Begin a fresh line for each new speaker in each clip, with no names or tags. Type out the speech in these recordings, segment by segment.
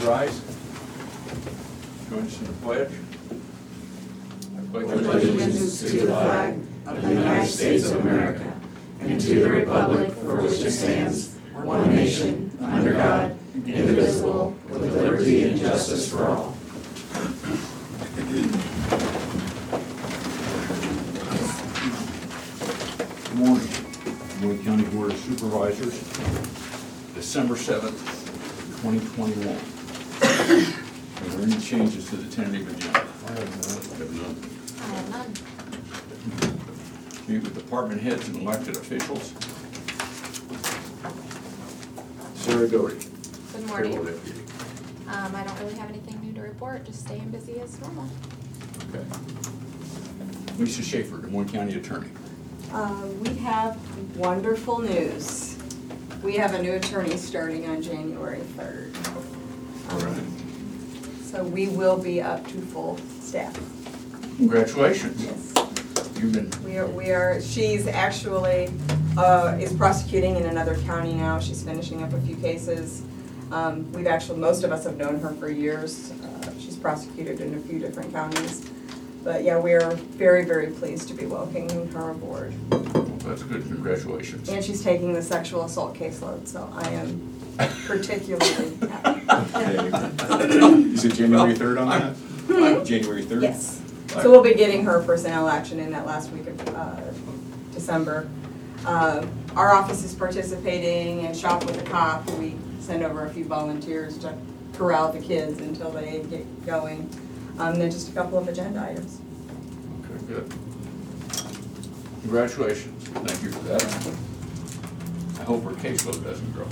rise. Join us in the pledge. I pledge
allegiance to the flag of the United States of America and to the republic for which it stands, one nation, under God, indivisible, with liberty and justice for all.
Good morning. Wayne County Board of Supervisors, December 7th, 2021. Are there any changes to the tentative agenda? I have none.
I have none.
Meet with department heads and elected officials. Sarah Doty.
Good morning.
Payroll Deputy.
I don't really have anything new to report, just staying busy as normal.
Okay. Lisa Schaefer, Des Moines County Attorney.
We have wonderful news. We have a new attorney starting on January 3rd.
All right.
So we will be up to full staff.
Congratulations.
Yes.
You've been,
We are, she's actually, is prosecuting in another county now. She's finishing up a few cases. Most of us have known her for years. She's prosecuted in a few different counties. But yeah, we are very, very pleased to be welcoming her aboard.
that's good, congratulations.
And she's taking the sexual assault caseload, so I am particularly happy.
You said January 3rd on that? January 3rd?
Yes. So we'll be getting her personnel action in that last week of December. Our office is participating in Shop with a Cop. We send over a few volunteers to corral the kids until they get going. And then just a couple of agenda items.
Okay, good. Congratulations. Thank you for that. I hope her caseload doesn't grow.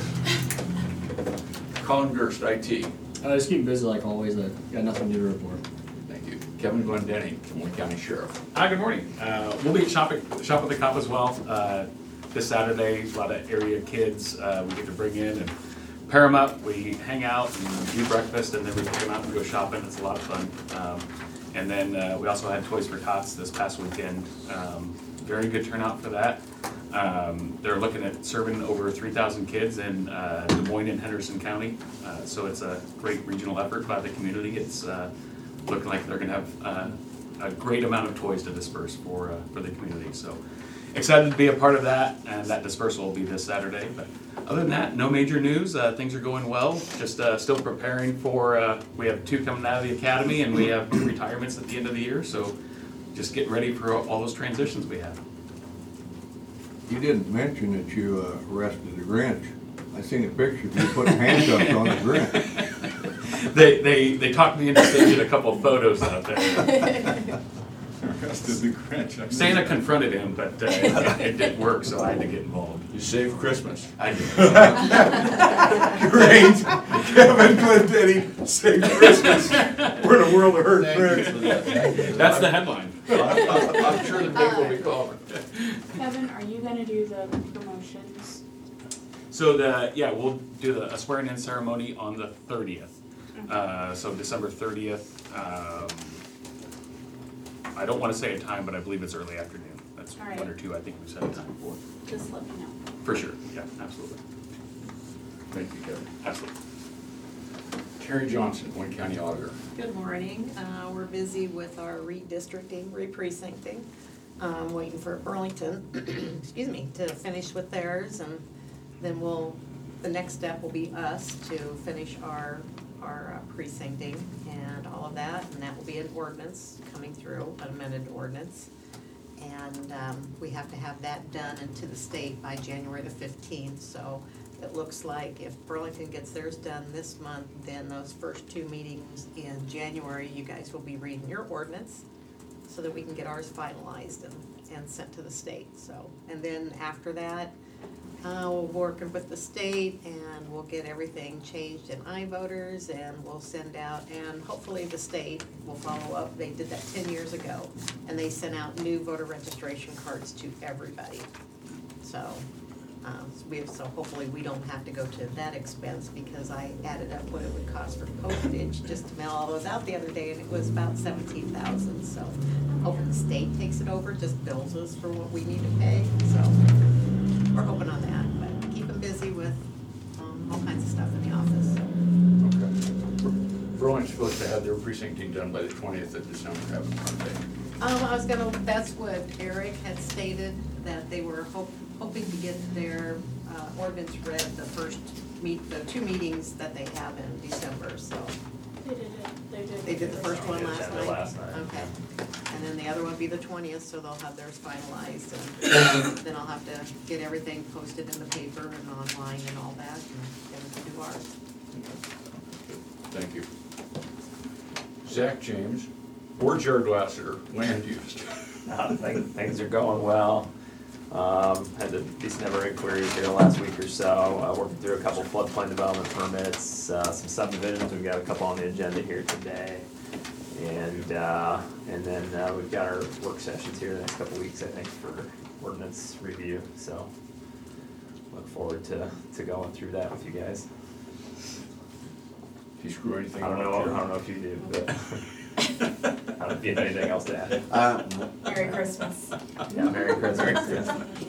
Colin Gerst, IT.
Just keep busy like always. I got nothing new to report.
Thank you. Kevin Glendenning, Des Moines County Sheriff.
Hi, good morning. We'll be at Shop with the Cop as well. This Saturday, a lot of area kids we get to bring in and pair them up. We hang out and do breakfast, and then we pick them out and go shopping. It's a lot of fun. And then we also had Toys for Tots this past weekend. Very good turnout for that. They're looking at serving over 3,000 kids in Des Moines and Henderson County. So it's a great regional effort by the community. It's looking like they're going to have a great amount of toys to disperse for the community. So excited to be a part of that, and that dispersal will be this Saturday. But other than that, no major news. Things are going well. Just still preparing for, we have 2 coming out of the academy, and we have 2 retirements at the end of the year. So just getting ready for all those transitions we have.
You didn't mention that you arrested the Grinch. I seen a picture of you putting handcuffs on the Grinch.
They talked me into staging a couple of photos out there.
Arrested the Grinch.
Santa confronted him, but it didn't work, so I had to get involved.
You saved Christmas.
I did.
Great. Kevin Glendenning saved Christmas. We're in a world of hurt Grinch.
That's the headline.
I'm sure the paper will be calling.
Kevin, are you gonna do the promotions?
So we'll do a swearing-in ceremony on the 30th. So December 30th. I don't want to say a time, but I believe it's early afternoon. That's
All right.
1 or 2. I think we set a time for.
Just let me know.
For sure. Yeah, absolutely.
Thank you, Kevin.
Absolutely.
Terry Johnson, Des Moines County Auditor.
Good morning. We're busy with our redistricting, reprecincting. Waiting for Burlington, excuse me, to finish with theirs, and then the next step will be us to finish our precincting and all of that, and that will be an ordinance coming through, an amended ordinance. And we have to have that done into the state by January the 15th, so it looks like if Burlington gets theirs done this month, then those first 2 meetings in January, you guys will be reading your ordinance so that we can get ours finalized and sent to the state. So, and then after that, we'll work with the state and we'll get everything changed in iVoters, and we'll send out, and hopefully the state will follow up. They did that 10 years ago, and they sent out new voter registration cards to everybody. So So hopefully we don't have to go to that expense, because I added up what it would cost for postage just to mail all those out the other day, and it was about $17,000. So I'm hoping the state takes it over, just bills us for what we need to pay. So we're hoping on that, but keep them busy with all kinds of stuff in the office. So.
Okay. supposed to have their precincting done by the 20th of December, haven't they?
That's what Eric had stated, that they were hoping to get their ordinance read the 2 meetings that they have in December, so. They did the first one last night? Okay. And then the other one will be the 20th, so they'll have theirs finalized, and then I'll have to get everything posted in the paper and online and all that, and get them to do ours.
Thank you. Zach James, or Jared Lassiter, land use.
Things are going well. Had a decent number of inquiries here the last week or so, working through a couple floodplain development permits, some subdivisions. We've got a couple on the agenda here today. And then we've got our work sessions here the next couple weeks, I think, for ordinance review. So look forward to going through that with you guys.
Do you screw anything
I
up?
don't know if you do, but I don't know if you have anything else to add.
Merry Christmas.
Yeah, Merry Christmas.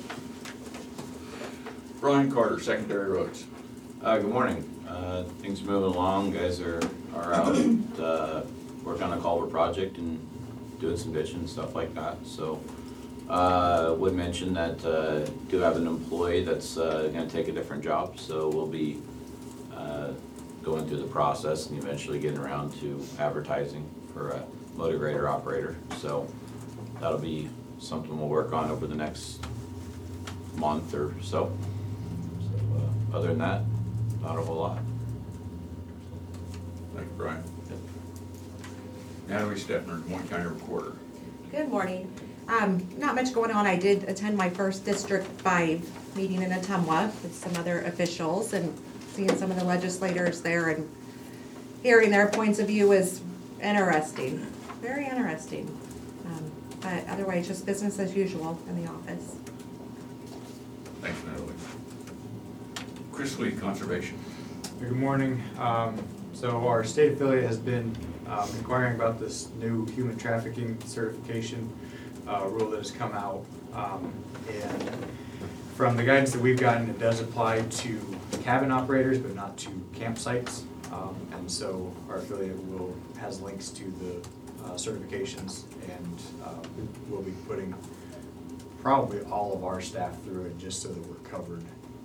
Brian Carter, Secondary Roads.
Good morning. Things are moving along. Guys are out working on a culvert project and doing some ditching and stuff like that. So would mention that do have an employee that's going to take a different job. So we'll be going through the process and eventually getting around to advertising for a motor grader operator. So that'll be something we'll work on over the next month or so. Other than that, not a whole lot.
Thank you, Brian. Natalie Stepner, Des Moines County Recorder.
Good morning. Not much going on. I did attend my first District 5 meeting in Ottumwa with some other officials, and seeing some of the legislators there and hearing their points of view is interesting, very interesting. But otherwise, just business as usual in the office.
Thanks, Natalie. Chris Lee, Conservation.
Good morning. So our state affiliate has been inquiring about this new human trafficking certification rule that has come out. And from the guidance that we've gotten, it does apply to cabin operators, but not to campsites. And so our affiliate has links to the certifications, and we'll be putting probably all of our staff through it just so that we're covered.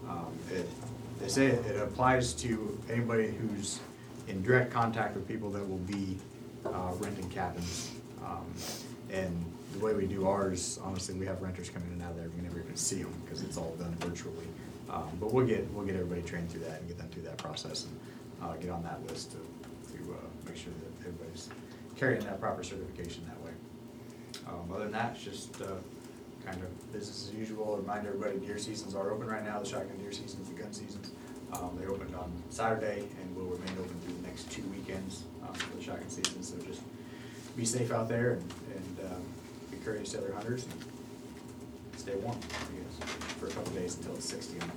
They say it applies to anybody who's in direct contact with people that will be renting cabins. And the way we do ours, honestly, we have renters coming in and out of there. We never even see them because it's all done virtually. But we'll get everybody trained through that and get them through that process and get on that list to make sure that everybody's carrying that proper certification that way. Other than that, it's just kind of business as usual. Remind everybody, deer seasons are open right now. The shotgun deer seasons, the gun seasons. They opened on Saturday and will remain open through the next 2 weekends for the shotgun season. So just be safe out there and be courteous to other hunters and stay warm, I guess, for a couple days until it's 60 on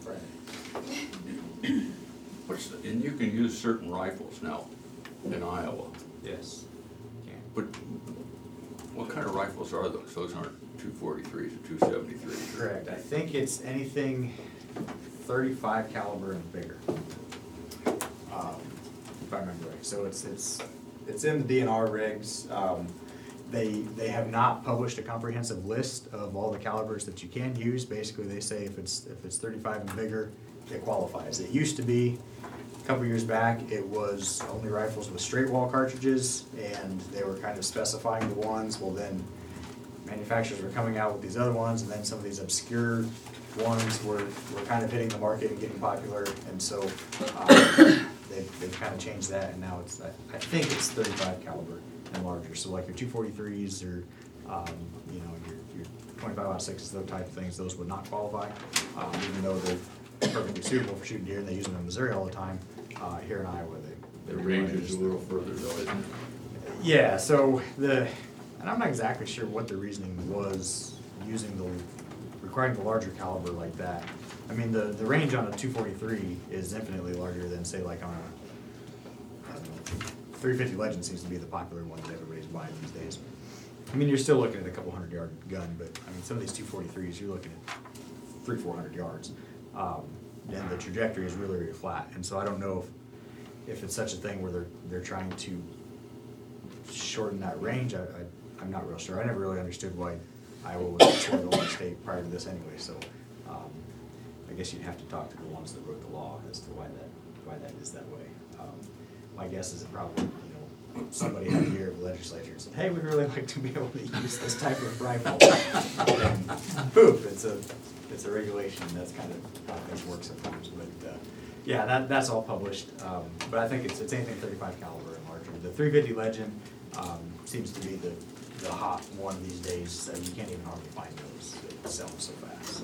Friday.
And you can use certain rifles now in Iowa.
Yes.
But what kind of rifles are those? Those aren't 243s or 273s.
Correct. I think it's anything 35 caliber and bigger, if I remember right. So it's in the DNR regs. They have not published a comprehensive list of all the calibers that you can use. Basically, they say if it's 35 and bigger, it qualifies. It used to be, a couple years back, it was only rifles with straight wall cartridges, and they were kind of specifying the ones. Well, then manufacturers were coming out with these other ones, and then some of these obscure ones were kind of hitting the market and getting popular, and so they've kind of changed that, and now it's, I think it's 35 caliber and larger. So like your 243s or your 25-06s, those type of things, those would not qualify, even though they're perfectly suitable for shooting deer, and they use them in Missouri all the time. Here in Iowa,
the range is a little further though, isn't it?
Yeah. So and I'm not exactly sure what the reasoning was requiring the larger caliber like that. I mean, the range on a 243 is infinitely larger than, say, like on a 350 Legend seems to be the popular one that everybody's buying these days. I mean, you're still looking at a couple 100-yard gun, but I mean, some of these 243s, you're looking at 300-400 yards. And the trajectory is really, really flat. And so I don't know if it's such a thing where they're trying to shorten that range, I'm not real sure. I never really understood why Iowa was considered the only state prior to this anyway, so I guess you'd have to talk to the ones that wrote the law as to why that is that way. My guess is it probably, somebody had a year of the legislature and said, hey, we'd really like to be able to use this type of rifle. And poof, it's a regulation. That's kind of how things work sometimes. But yeah, that's all published. But I think it's anything 35 caliber and larger. The 350 Legend seems to be the hot one these days. You can't even hardly find those. They sell them so fast.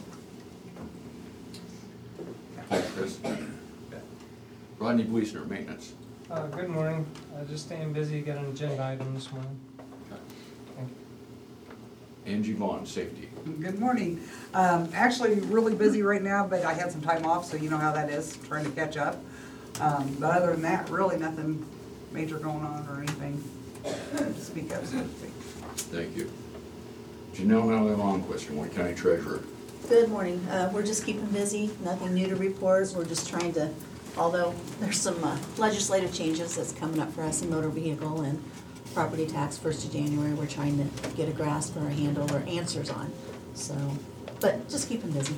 Thanks, Chris. Rodney Bleasner, maintenance.
Good morning. Just staying busy, got an agenda item this morning. Thank you.
Angie Vaughn, safety.
Good morning. Actually, really busy right now, but I had some time off, so you know how that is, trying to catch up. But other than that, really nothing major going on or anything to speak of, so to speak.
Thank you. Janelle Allen-Longquist, Wayne County Treasurer.
Good morning. We're just keeping busy, nothing new to report. We're just trying to, although there's some legislative changes that's coming up for us in motor vehicle and property tax 1st of January, we're trying to get a grasp or a handle or answers on. So, but just keeping busy.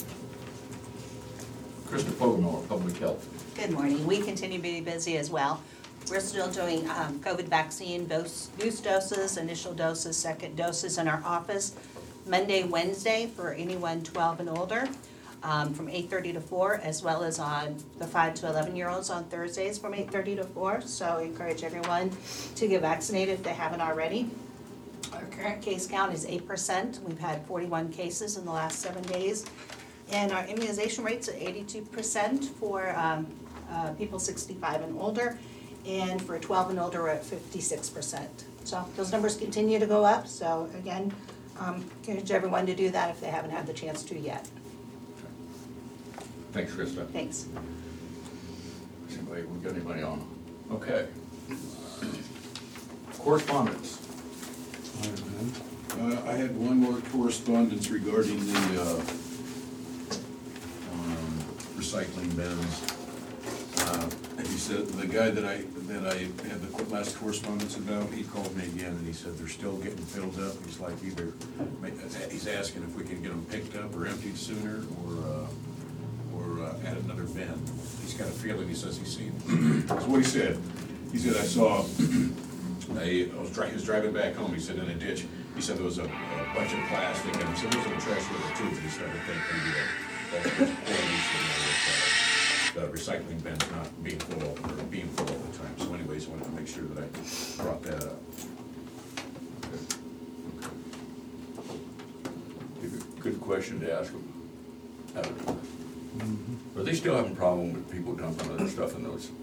Krista Pogmore, Public Health.
Good morning. We continue to be busy as well. We're still doing COVID vaccine boost doses, initial doses, second doses in our office. Monday, Wednesday for anyone 12 and older from 8:30 to 4, as well as on the 5 to 11-year-olds on Thursdays from 8:30 to 4. So I encourage everyone to get vaccinated if they haven't already. Our current case count is 8%. We've had 41 cases in the last 7 days. And our immunization rate's at 82% for people 65 and older. And for 12 and older, we're at 56%. So those numbers continue to go up. So again, encourage everyone to do that if they haven't had the chance to yet.
Thanks, Krista.
Thanks.
Anybody, we got anybody on? Okay. Correspondence.
I had one more correspondence regarding the recycling bins. He said, the guy that I had the last correspondence about, he called me again and he said they're still getting filled up. He's like he's asking if we can get them picked up or emptied sooner or add another bin. He's got a feeling, he says he's seen. That's what he said. He said, he was driving back home, he said in a ditch, he said there was a bunch of plastic and he said there was a trash with it too, but he started thinking maybe that's with the recycling bin's not being full or being full all the time. So anyways, I wanted to make sure that I brought that up.
Good question to ask them. Are they still having a problem with people dumping other stuff in those?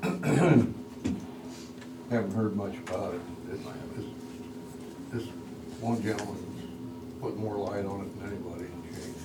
Haven't heard much about it. This one gentleman's put more light on it than anybody in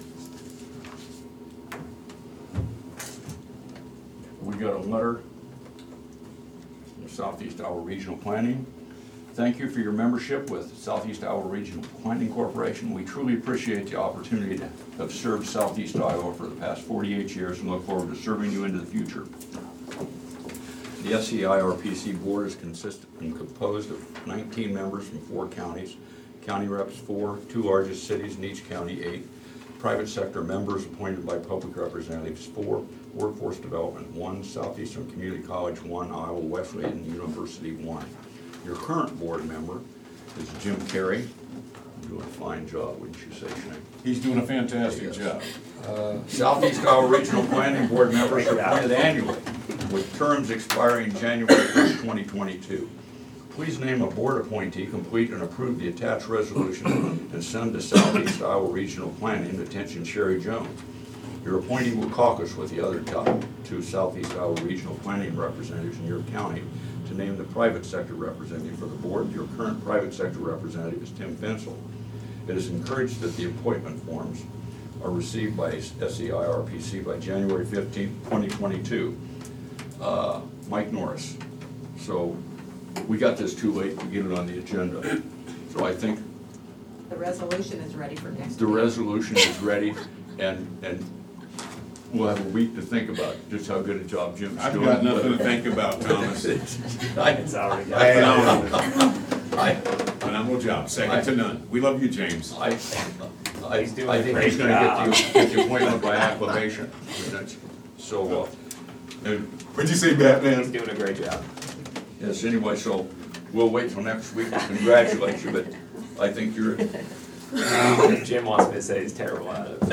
We got a letter from Southeast Iowa Regional Planning. Thank you for your membership with Southeast Iowa Regional Planning Corporation. We truly appreciate the opportunity to have served Southeast Iowa for the past 48 years and look forward to serving you into the future. The SCIRPC board is composed of 19 members from 4 counties, county reps 4, 2 largest cities in each county 8, private sector members appointed by public representatives 4, workforce development 1, Southeastern Community College 1, Iowa Wesleyan University 1. Your current board member is Jim Carey. Doing a fine job, wouldn't you say, Shane?
He's doing a fantastic job.
Southeast Iowa Regional Planning Board members are appointed annually with terms expiring January 1st, 2022. Please name a board appointee, complete and approve the attached resolution, and send to Southeast Iowa Regional Planning, attention Sherry Jones. Your appointee will caucus with the other top 2 Southeast Iowa Regional Planning representatives in your county to name the private sector representative for the board. Your current private sector representative is Tim Fensel. It is encouraged that the appointment forms are received by SCIRPC by January 15, 2022. Mike Norris. So we got this too late to get it on the agenda. So I think
The resolution is ready for next
the
week.
resolution is ready, and we'll have a week to think about just how good a job Jim's doing.
I've got nothing to think about, Thomas.
It's already
I
Phenomenal job, second to none. We love you, James.
I
He's doing a
think
great
he's gonna get the appointment by acclamation. So,
What'd you say, Batman?
He's doing a great job.
yes, anyway, so we'll wait till next week to congratulate you, but I think you're,
Jim wants me to say he's terrible at it.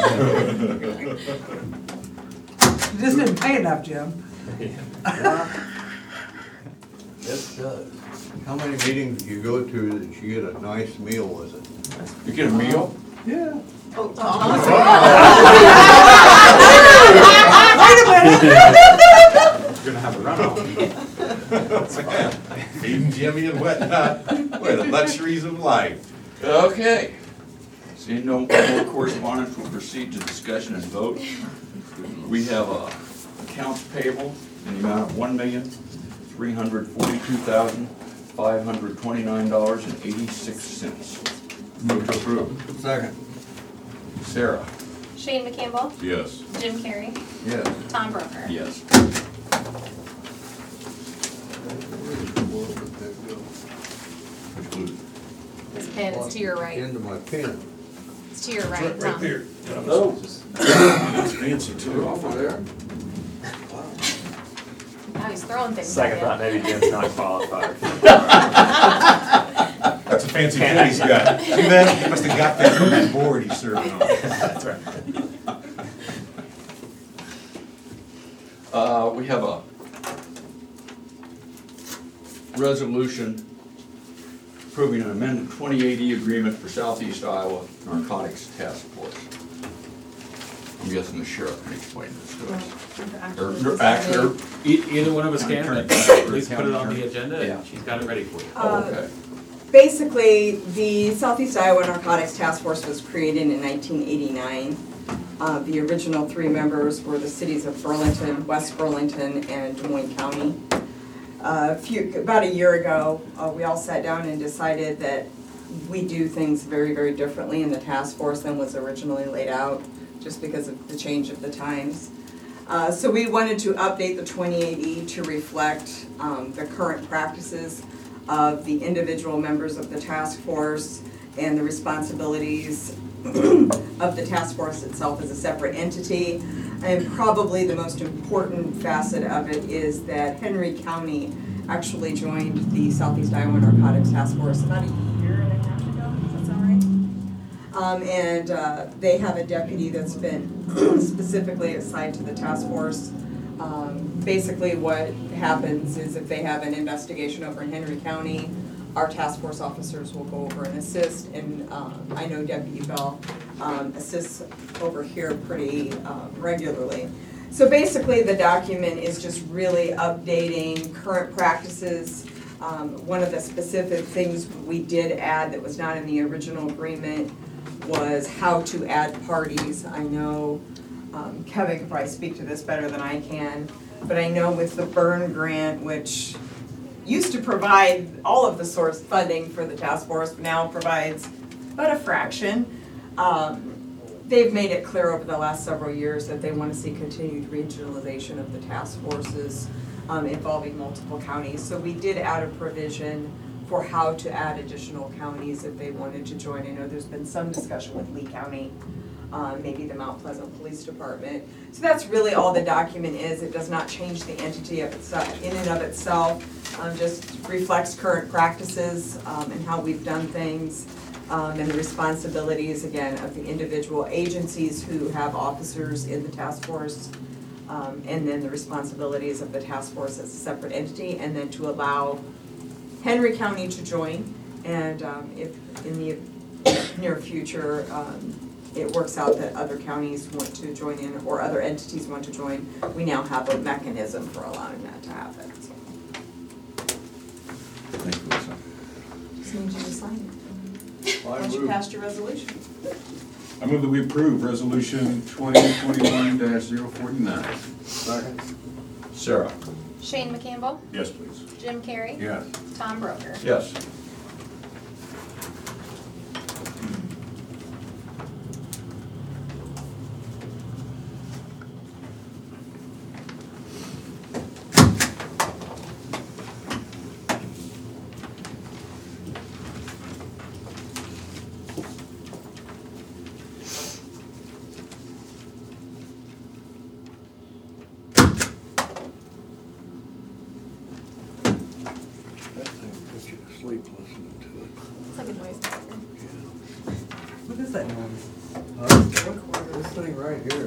You just didn't pay enough, Jim.
Yes, how many meetings do you go to that you get a nice meal with it?
you get a meal?
Yeah.
Oh,
You're gonna have a runoff.
Feeding Jimmy and whatnot. What the luxuries of life.
Okay. Seeing no more correspondence, we'll proceed to discussion and vote. We have accounts payable in the amount of $1,342,529.86. Move to approve.
Second.
Sarah?
Shane McCampbell,
Yes.
Jim Carrey,
Yes.
Tom Broker.
Yes.
This pen is to your right.
Into my pen.
It's to your right, Tom.
Oh.
That's fancy too.
Off of there.
Now he's throwing things
Second
at
thought,
you.
maybe Jim's not qualified.
That's a fancy pen he's got. See that? He must have got that from that board he's serving on.
That's right.
We have a resolution approving an amended 2080 agreement for Southeast Iowa Narcotics Task Force. I'm guessing the sheriff can explain this to us. Or actually,
Either one of us can,
County
but
attorney.
please put it on the agenda,
Yeah.
and she's got it ready for you.
okay.
Basically, the Southeast Iowa Narcotics Task Force was created in 1989. The original three members were the cities of Burlington, West Burlington, and Des Moines County. About a year ago, we all sat down and decided that we do things very, very differently in the task force than was originally laid out, just because of the change of the times. So we wanted to update the 2080 to reflect the current practices of the individual members of the task force and the responsibilities of the task force itself as a separate entity. And probably the most important facet of it is that Henry County actually joined the Southeast Iowa Narcotics Task Force about a year and a half ago, does that sound right? And they have a deputy that's been specifically assigned to the task force. Basically what happens is if they have an investigation over in Henry County, our task force officers will go over and assist, and I know Deputy Bell assists over here pretty regularly. So basically the document is just really updating current practices. One of the specific things we did add that was not in the original agreement was how to add parties. I know Kevin could probably speak to this better than I can, but I know with the Byrne grant, which used to provide all of the source funding for the task force, but now provides but a fraction. They've made it clear over the last several years that they want to see continued regionalization of the task forces involving multiple counties. So we did add a provision for how to add additional counties if they wanted to join. I know there's been some discussion with Lee County, maybe the Mount Pleasant Police Department. So that's really all the document is. It does not change the entity of itself, in and of itself. Just reflects current practices and how we've done things, and the responsibilities, again, of the individual agencies who have officers in the task force, and then the responsibilities of the task force as a separate entity, and then to allow Henry County to join, and if in the near future it works out that other counties want to join in or other entities want to join, we now have a mechanism for allowing that to happen. So.
Thank you, Lisa.
Just need you to sign it.
I
Once you
move.
passed your resolution.
I move that we approve resolution 2021-049.
Second.
Sarah?
Shane McCampbell,
Yes, please.
Jim Carrey,
Yes.
Tom Broker.
Yes.
you to sleep listening to it.
It's like a noise maker.
What is that noise?
This thing right here.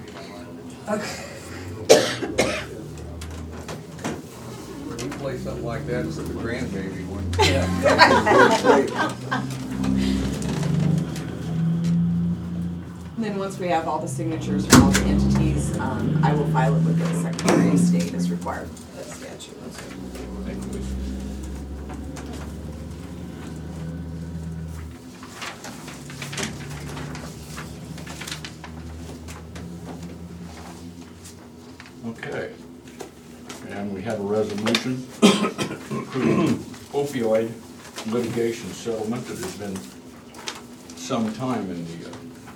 When you play something like that, it's the grandbaby one.
And then once we have all the signatures from all the entities, I will file it with the Secretary of State as required by the statute.
Thank you. Okay. And we have a resolution approving opioid litigation settlement that has been some time in the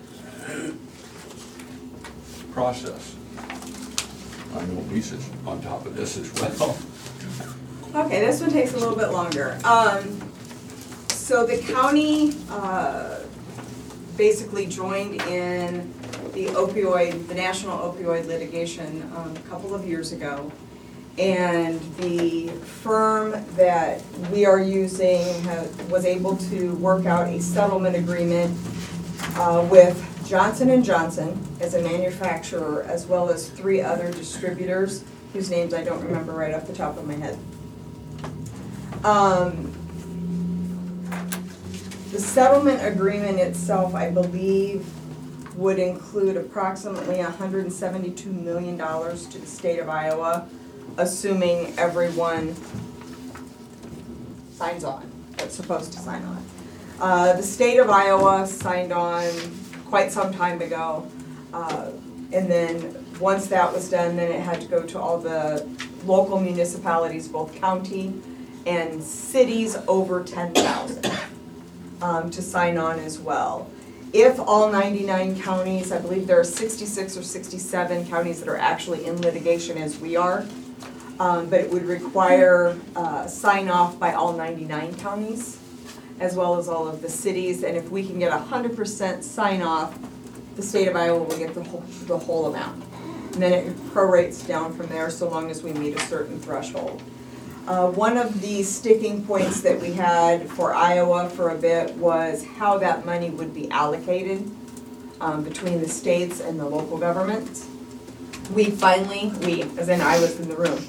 process. I know Lisa's on top of this as well.
Okay, this one takes a little bit longer. So the county basically joined in the national opioid litigation a couple of years ago. And the firm that we are using was able to work out a settlement agreement with Johnson & Johnson as a manufacturer, as well as 3 other distributors whose names I don't remember right off the top of my head. The settlement agreement itself, I believe, would include approximately $172 million to the state of Iowa, assuming everyone signs on, that's supposed to sign on. The state of Iowa signed on quite some time ago, and then once that was done, then it had to go to all the local municipalities, both county and cities over 10,000, to sign on as well. If all 99 counties, I believe there are 66 or 67 counties that are actually in litigation as we are, but it would require sign off by all 99 counties, as well as all of the cities, and if we can get 100% sign off, the state of Iowa will get the whole amount. And then it prorates down from there so long as we meet a certain threshold. One of the sticking points that we had for Iowa for a bit was how that money would be allocated between the states and the local governments. We, as in I was in the room,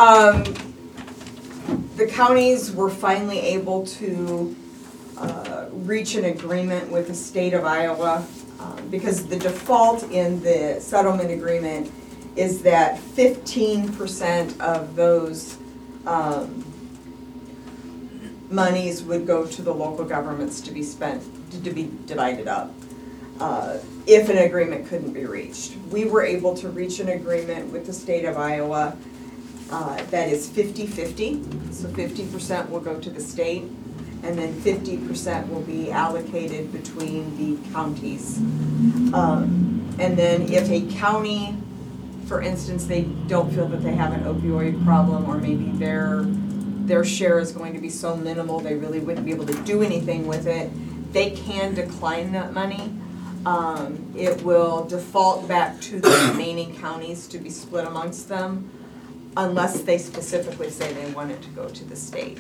the counties were finally able to reach an agreement with the state of Iowa because the default in the settlement agreement is that 15% of those monies would go to the local governments to be spent, to be divided up, if an agreement couldn't be reached. We were able to reach an agreement with the state of Iowa that is 50-50, so 50% will go to the state, and then 50% will be allocated between the counties. And then if a county, for instance, they don't feel that they have an opioid problem, or maybe their share is going to be so minimal they really wouldn't be able to do anything with it, they can decline that money. It will default back to the remaining counties to be split amongst them, unless they specifically say they want it to go to the state.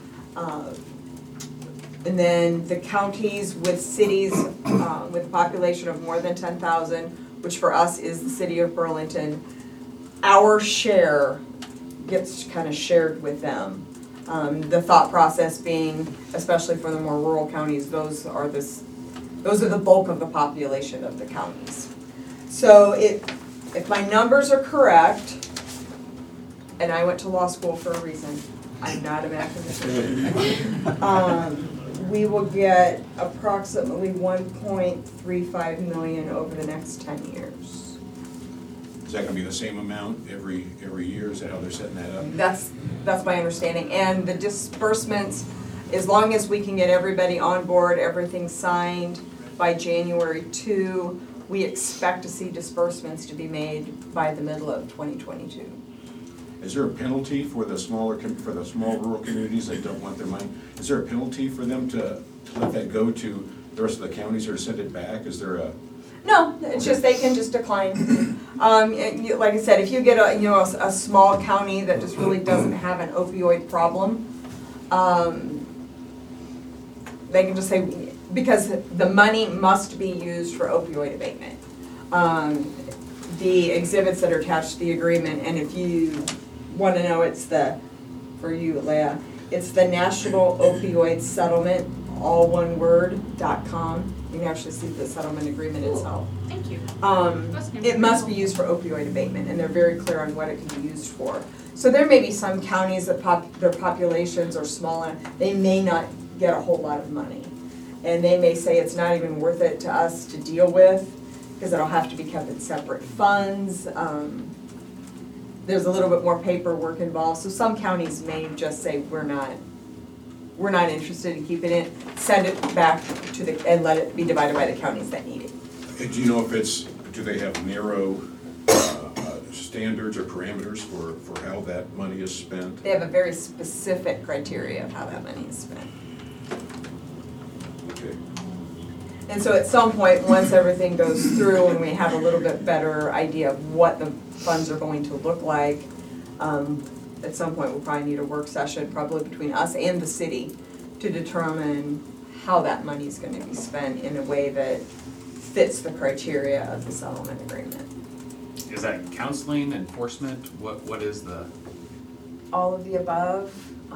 And then the counties with cities with a population of more than 10,000, which for us is the city of Burlington, our share gets kind of shared with them. The thought process being, especially for the more rural counties, those are the bulk of the population of the counties. So if my numbers are correct, and I went to law school for a reason, I'm not a mathematician, we will get approximately 1.35 million over the next 10 years.
Is that gonna be the same amount every year? Is that how they're setting that up?
That's my understanding. And the disbursements, as long as we can get everybody on board, everything signed by January 2, we expect to see disbursements to be made by the middle of 2022.
Is there a penalty for the small rural communities that don't want their money? Is there a penalty for them to let that go to the rest of the counties or to send it back? Is there a?
No, it's just they can just decline. Like I said, if you get a small county that just really doesn't have an opioid problem, they can just say, because the money must be used for opioid abatement. The exhibits that are attached to the agreement, and if you want to know, it's for you, Leah, it's the National Opioid Settlement, all one word, .com. You can actually see the settlement agreement itself.
Thank you.
It must be used for opioid abatement, and they're very clear on what it can be used for. So there may be some counties that their populations are small, and they may not get a whole lot of money. And they may say it's not even worth it to us to deal with, because it'll have to be kept in separate funds. There's a little bit more paperwork involved, so some counties may just say, we're not interested in keeping it, send it back to and let it be divided by the counties that need it.
And do you know if do they have narrow standards or parameters for how that money is spent?
They have a very specific criteria of how that money is spent.
Okay.
And so at some point, once everything goes through and we have a little bit better idea of what the funds are going to look like, at some point we'll probably need a work session, probably between us and the city, to determine how that money is going to be spent in a way that fits the criteria of the settlement agreement.
Is that counseling, enforcement? What is the?
All of the above.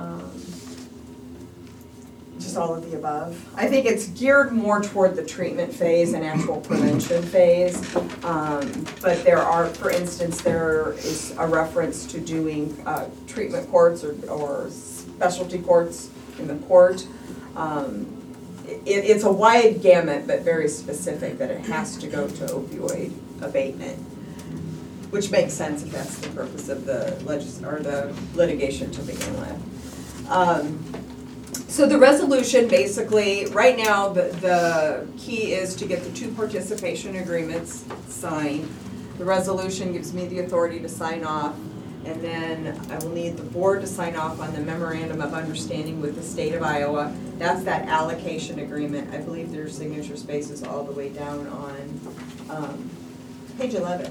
Just all of the above. I think it's geared more toward the treatment phase and actual prevention phase. But there are, for instance, there is a reference to doing treatment courts or specialty courts in the court. It's a wide gamut, but very specific that it has to go to opioid abatement, which makes sense if that's the purpose of the litigation to begin with. So the resolution, basically, right now, the key is to get the 2 participation agreements signed. The resolution gives me the authority to sign off, and then I will need the board to sign off on the memorandum of understanding with the state of Iowa. That's that allocation agreement. I believe there's signature spaces all the way down on page 11.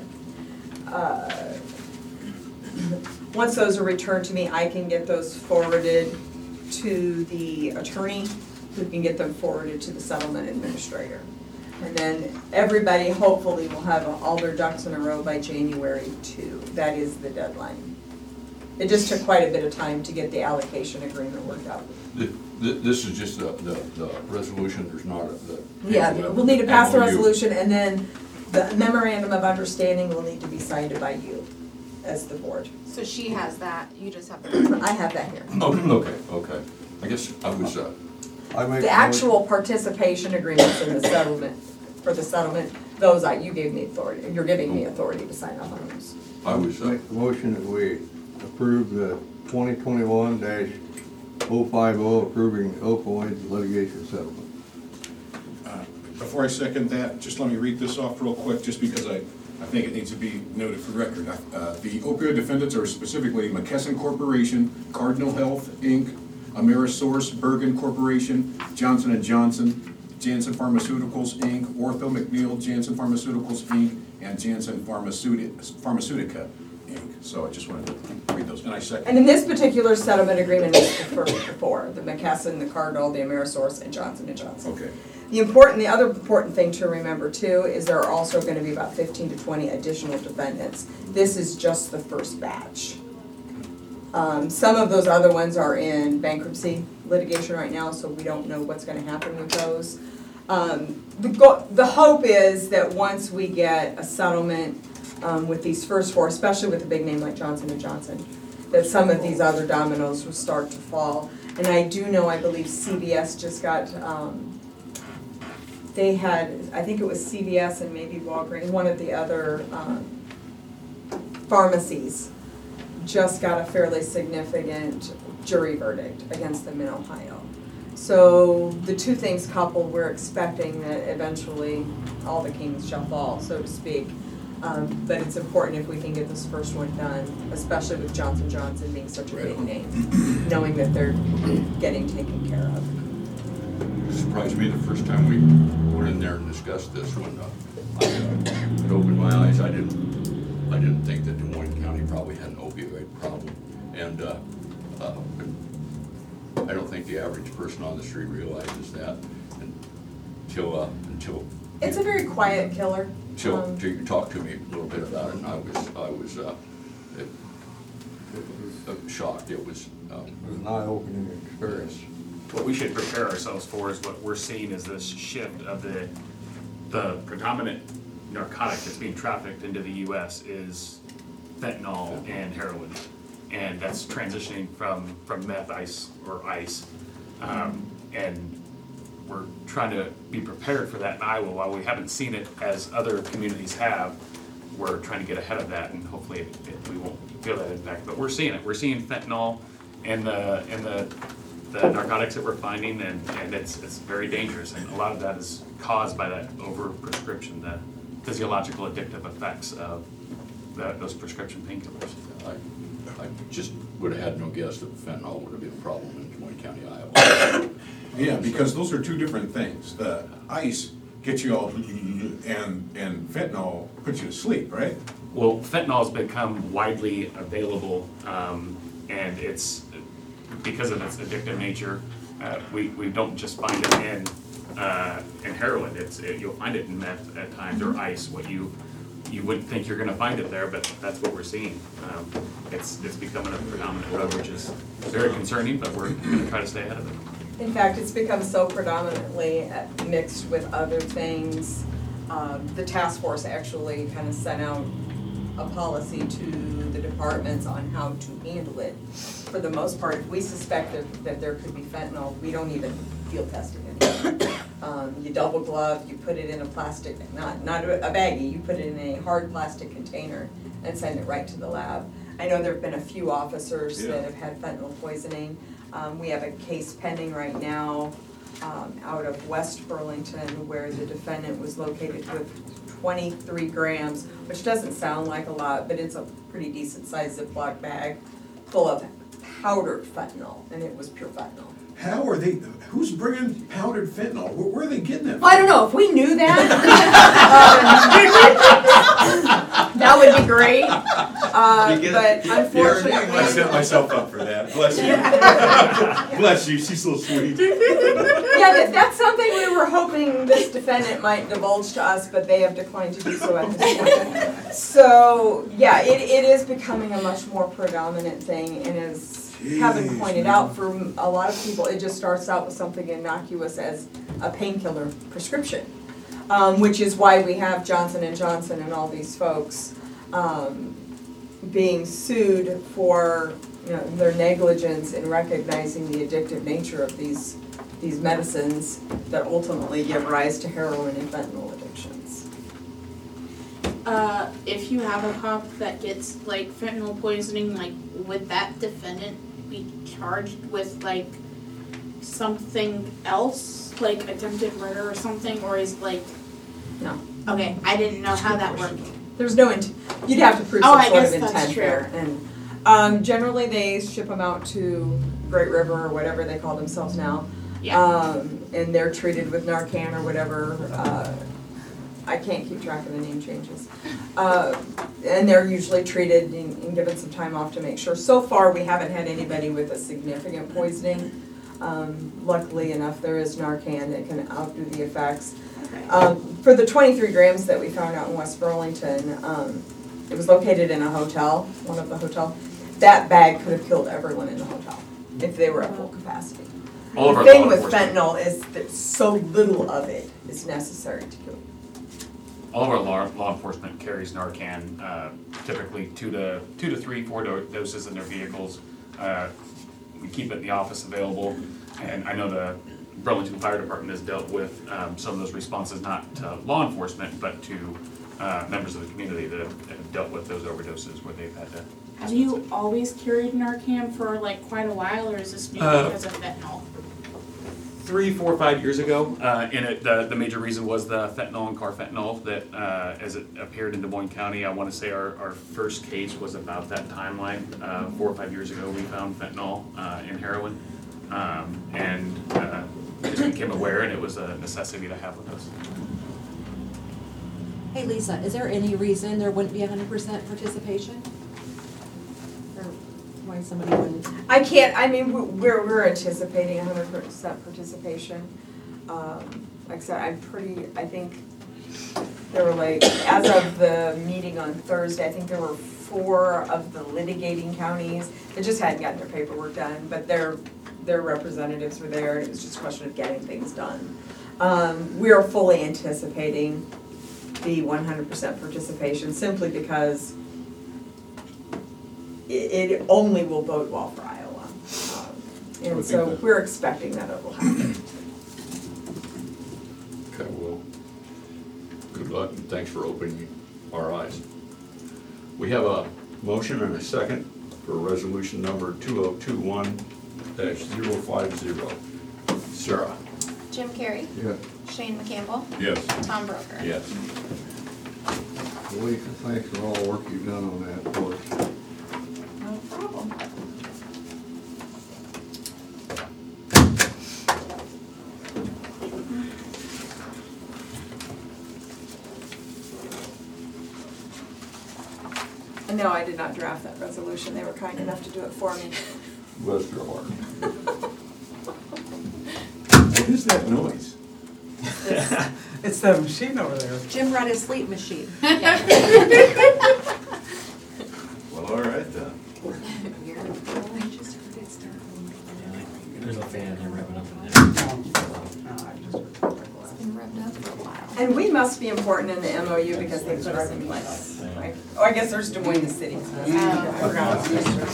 Once those are returned to me, I can get those forwarded to the attorney, who can get them forwarded to the settlement administrator. And then everybody hopefully will have all their ducks in a row by January 2. That is the deadline. It just took quite a bit of time to get the allocation agreement worked out.
This is just the resolution, there's not the.
Yeah, we'll need to pass the
MOU.
resolution, and then the memorandum of understanding will need to be signed by you as the board.
So she has that, you just have to.
I have that here.
Okay. I guess I was,
The actual participation agreements in the settlement, for the settlement, those you gave me authority, you're giving me authority to sign off on those.
I was,
Make a motion that we approve the 2021-050 approving opioid litigation settlement.
Before I second that, just let me read this off real quick, just because I think it needs to be noted for record. The opioid defendants are specifically McKesson Corporation, Cardinal Health, Inc., Amerisource, Bergen Corporation, Johnson & Johnson, Janssen Pharmaceuticals, Inc., Ortho McNeil, Janssen Pharmaceuticals, Inc., and Janssen Pharmaceutica, Inc. So I just wanted to read those, and I second.
And in this particular settlement agreement, it's the first 4, the McKesson, the Cardinal, the Amerisource, and Johnson & Johnson.
Okay.
The other important thing to remember too is there are also going to be about 15 to 20 additional defendants. This is just the first batch. Some of those other ones are in bankruptcy litigation right now, so we don't know what's going to happen with those. The hope is that once we get a settlement with these first 4, especially with a big name like Johnson & Johnson, that some of these other dominoes will start to fall. And I believe CVS just got, they had, I think it was CVS and maybe Walgreens, one of the other pharmacies just got a fairly significant jury verdict against them in Ohio. So the 2 things coupled, we're expecting that eventually all the kings shall fall, so to speak. But it's important if we can get this first one done, especially with Johnson & Johnson being such a big name, knowing that they're getting taken care of.
it surprised me the first time we went in there and discussed this when it opened my eyes. I didn't think that Des Moines County probably had an opioid problem. And I don't think the average person on the street realizes that until
It's a very quiet killer.
until you talked to me a little bit about it, and I was shocked. It was
an eye-opening experience.
What we should prepare ourselves for is what we're seeing is this shift of the predominant narcotic that's being trafficked into the US is fentanyl and heroin. And that's transitioning from meth, ice. And we're trying to be prepared for that in Iowa. While we haven't seen it as other communities have, we're trying to get ahead of that, and hopefully we won't feel that impact. But we're seeing it. We're seeing fentanyl in the narcotics that we're finding, and it's very dangerous. And a lot of that is caused by that overprescription, the physiological addictive effects of those prescription painkillers.
I just would have had no guess that fentanyl would have been a problem in Des Moines County, Iowa.
Yeah, because those are two different things. The ice gets you all, and fentanyl puts you to sleep, right?
Well, fentanyl has become widely available, and it's because of its addictive nature. We don't just find it in heroin. You'll find it in meth at times, or ice. What you wouldn't think you're going to find it there, but that's what we're seeing. It's becoming a predominant drug, which is very concerning, but we're going to try to stay ahead of it.
In fact, it's become so predominantly mixed with other things. The task force actually kind of sent out a policy to the departments on how to handle it. For the most part, if we suspect that there could be fentanyl, we don't even field test it anymore. You double glove, you put it in a plastic, not a baggie, you put it in a hard plastic container and send it right to the lab. I know there have been a few officers that have had fentanyl poisoning. We have a case pending right now out of West Burlington where the defendant was located with 23 grams, which doesn't sound like a lot, but it's a pretty decent sized Ziploc bag full of powdered fentanyl, and it was pure fentanyl.
How are they, who's bringing powdered fentanyl? Where are they getting it from?
I don't know, if we knew that, that would be great. But unfortunately.
I set myself up for that. Bless you. Bless you, she's so sweet.
Yeah, that's something we were hoping this defendant might divulge to us, but they have declined to do so at this point. So, yeah, it is becoming a much more predominant thing, and as Kevin pointed out, for a lot of people, it just starts out with something innocuous as a painkiller prescription, which is why we have Johnson & Johnson and all these folks being sued for their negligence in recognizing the addictive nature of these medicines that ultimately give rise to heroin and fentanyl addictions.
If you have a cop that gets like fentanyl poisoning, like would that defendant be charged with like something else, like attempted murder or something, or is like
no?
Okay, I didn't know how that worked.
There's no you'd have to prove some sort of intent there, and generally they ship them out to Great River or whatever they call themselves now.
Yeah.
And they're treated with Narcan or whatever. I can't keep track of the name changes. And they're usually treated and given some time off to make sure. So far, we haven't had anybody with a significant poisoning. Luckily enough, there is Narcan that can outdo the effects. For the 23 grams that we found out in West Burlington, it was located in a hotel, one of the hotels. That bag could have killed everyone in the hotel if they were at full capacity. The thing with fentanyl is that so little of it is necessary to kill.
All of our law enforcement carries Narcan, typically 2 to 3, 4 doses in their vehicles. We keep it in the office available, and I know the Burlington Fire Department has dealt with some of those responses, not to law enforcement, but to members of the community that have dealt with those overdoses where they've had to.
Have you always carried Narcan for like quite a while, or is this new because of fentanyl?
3, 4, 5 years ago, and the major reason was the fentanyl and carfentanil that as it appeared in Des Moines County. I want to say our first case was about that timeline. 4 or 5 years ago, we found fentanyl in heroin, and just became aware, and it was a necessity to have with us.
Hey Lisa, is there any reason there wouldn't be 100% participation? Or why find somebody when,
I can't, I mean, we're anticipating 100% participation. Like I said, I think there were like, as of the meeting on Thursday, I think there were 4 of the litigating counties that just hadn't gotten their paperwork done, but their representatives were there, and it was just a question of getting things done. We are fully anticipating the 100% participation simply because it only will bode well for Iowa. And so we're expecting that it will happen.
Okay, well, good luck and thanks for opening our eyes. We have a motion and a second for resolution number 2021-050. Sarah?
Jim Carrey.
Yes.
Shane McCampbell.
Yes.
Tom Broker.
Yes.
Lisa, thanks for all the work you've done on that for us.
No problem.
And no, I did not draft that resolution. They were kind enough to do it for me.
Bless your heart. What is that noise?
It's the machine over there.
Jim read his sleep machine.
Well, all right then.
There's a fan there revving up in there.
It's been revved up for a while.
And we must be important in the MOU because they put us in place, right? Oh, I guess there's Des Moines, the city. I forgot.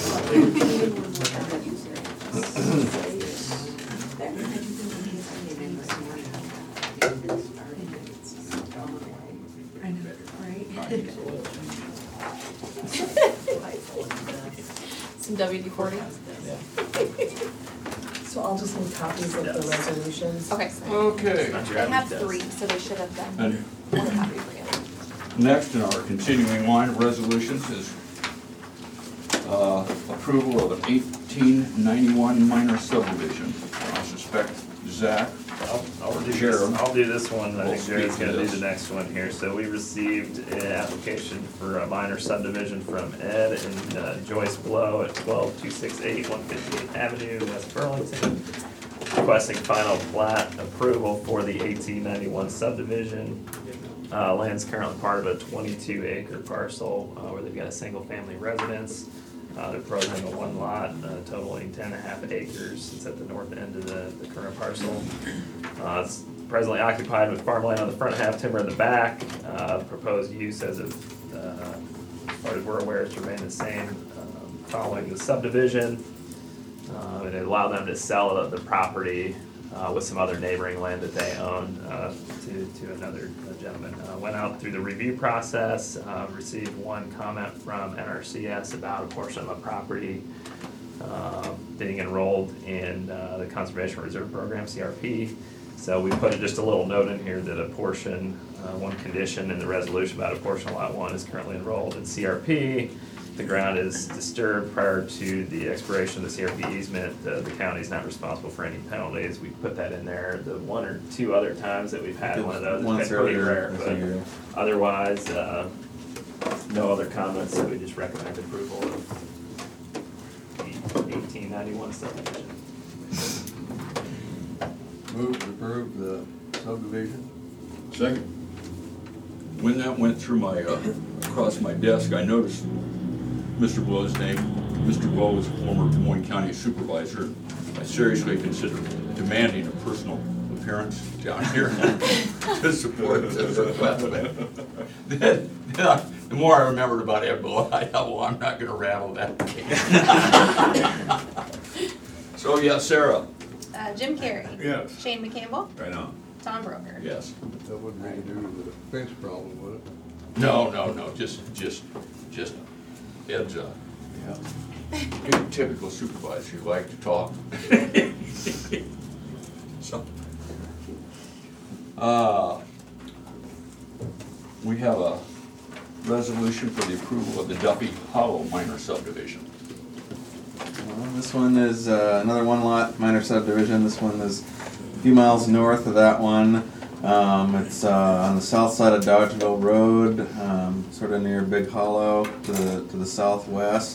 I know, right?
Some WD-40.
So I'll just need copies of the resolutions.
Okay.
Okay.
They have 3, so they should have done
And
1 copy for you.
next in our continuing line of resolutions is approval of an 1891 minor subdivision. I suspect Zach,
I'll do
Sheriff.
this, I'll do this one, I
We'll
think Jerry's
speak to
gonna do
this.
the next one here. So we received an application for a minor subdivision from Ed and Joyce Blow at 12268 158th Avenue, West Burlington, requesting final plat approval for the 1891 subdivision. Land's currently part of a 22-acre parcel where they've got a single-family residence. They're proposing a 1 lot totaling 10.5 acres. It's at the north end of the current parcel. It's presently occupied with farmland on the front half, timber in the back. Proposed use as far as we're aware, is to remain the same following the subdivision. And it allowed them to sell the property with some other neighboring land that they own to another gentleman. Went out through the review process, received 1 comment from NRCS about a portion of a property being enrolled in the Conservation Reserve Program, CRP. So we put just a little note in here that a portion, 1 condition in the resolution about a portion of Lot 1 is currently enrolled in CRP. The ground is disturbed prior to the expiration of the CRP easement. The county is not responsible for any penalties. We put that in there. The 1 or 2 other times that we've had one of those, it's been pretty rare, but otherwise, no other comments, so we just recommend approval of the 1891 subdivision.
Move to approve the subdivision.
second. When that went through my, across my desk, I noticed Mr. Blow's name. Mr. Blow was a former Des Moines County supervisor. I seriously considered demanding a personal appearance down here to support this request. Then the more I remembered about Ed Blow, I thought, well, I'm not gonna rattle that. So, yeah, Sarah?
Jim Carrey.
Yes.
Shane McCampbell.
Right on.
Tom Broker.
Yes.
That wouldn't be due to the fence problem, would it?
No, just Ed's typical supervisor, you like to talk. So, we have a resolution for the approval of the Duffy Hollow minor subdivision.
This one is another 1 lot minor subdivision. This one is a few miles north of that one. It's on the south side of Dodgeville Road, sort of near Big Hollow to the southwest.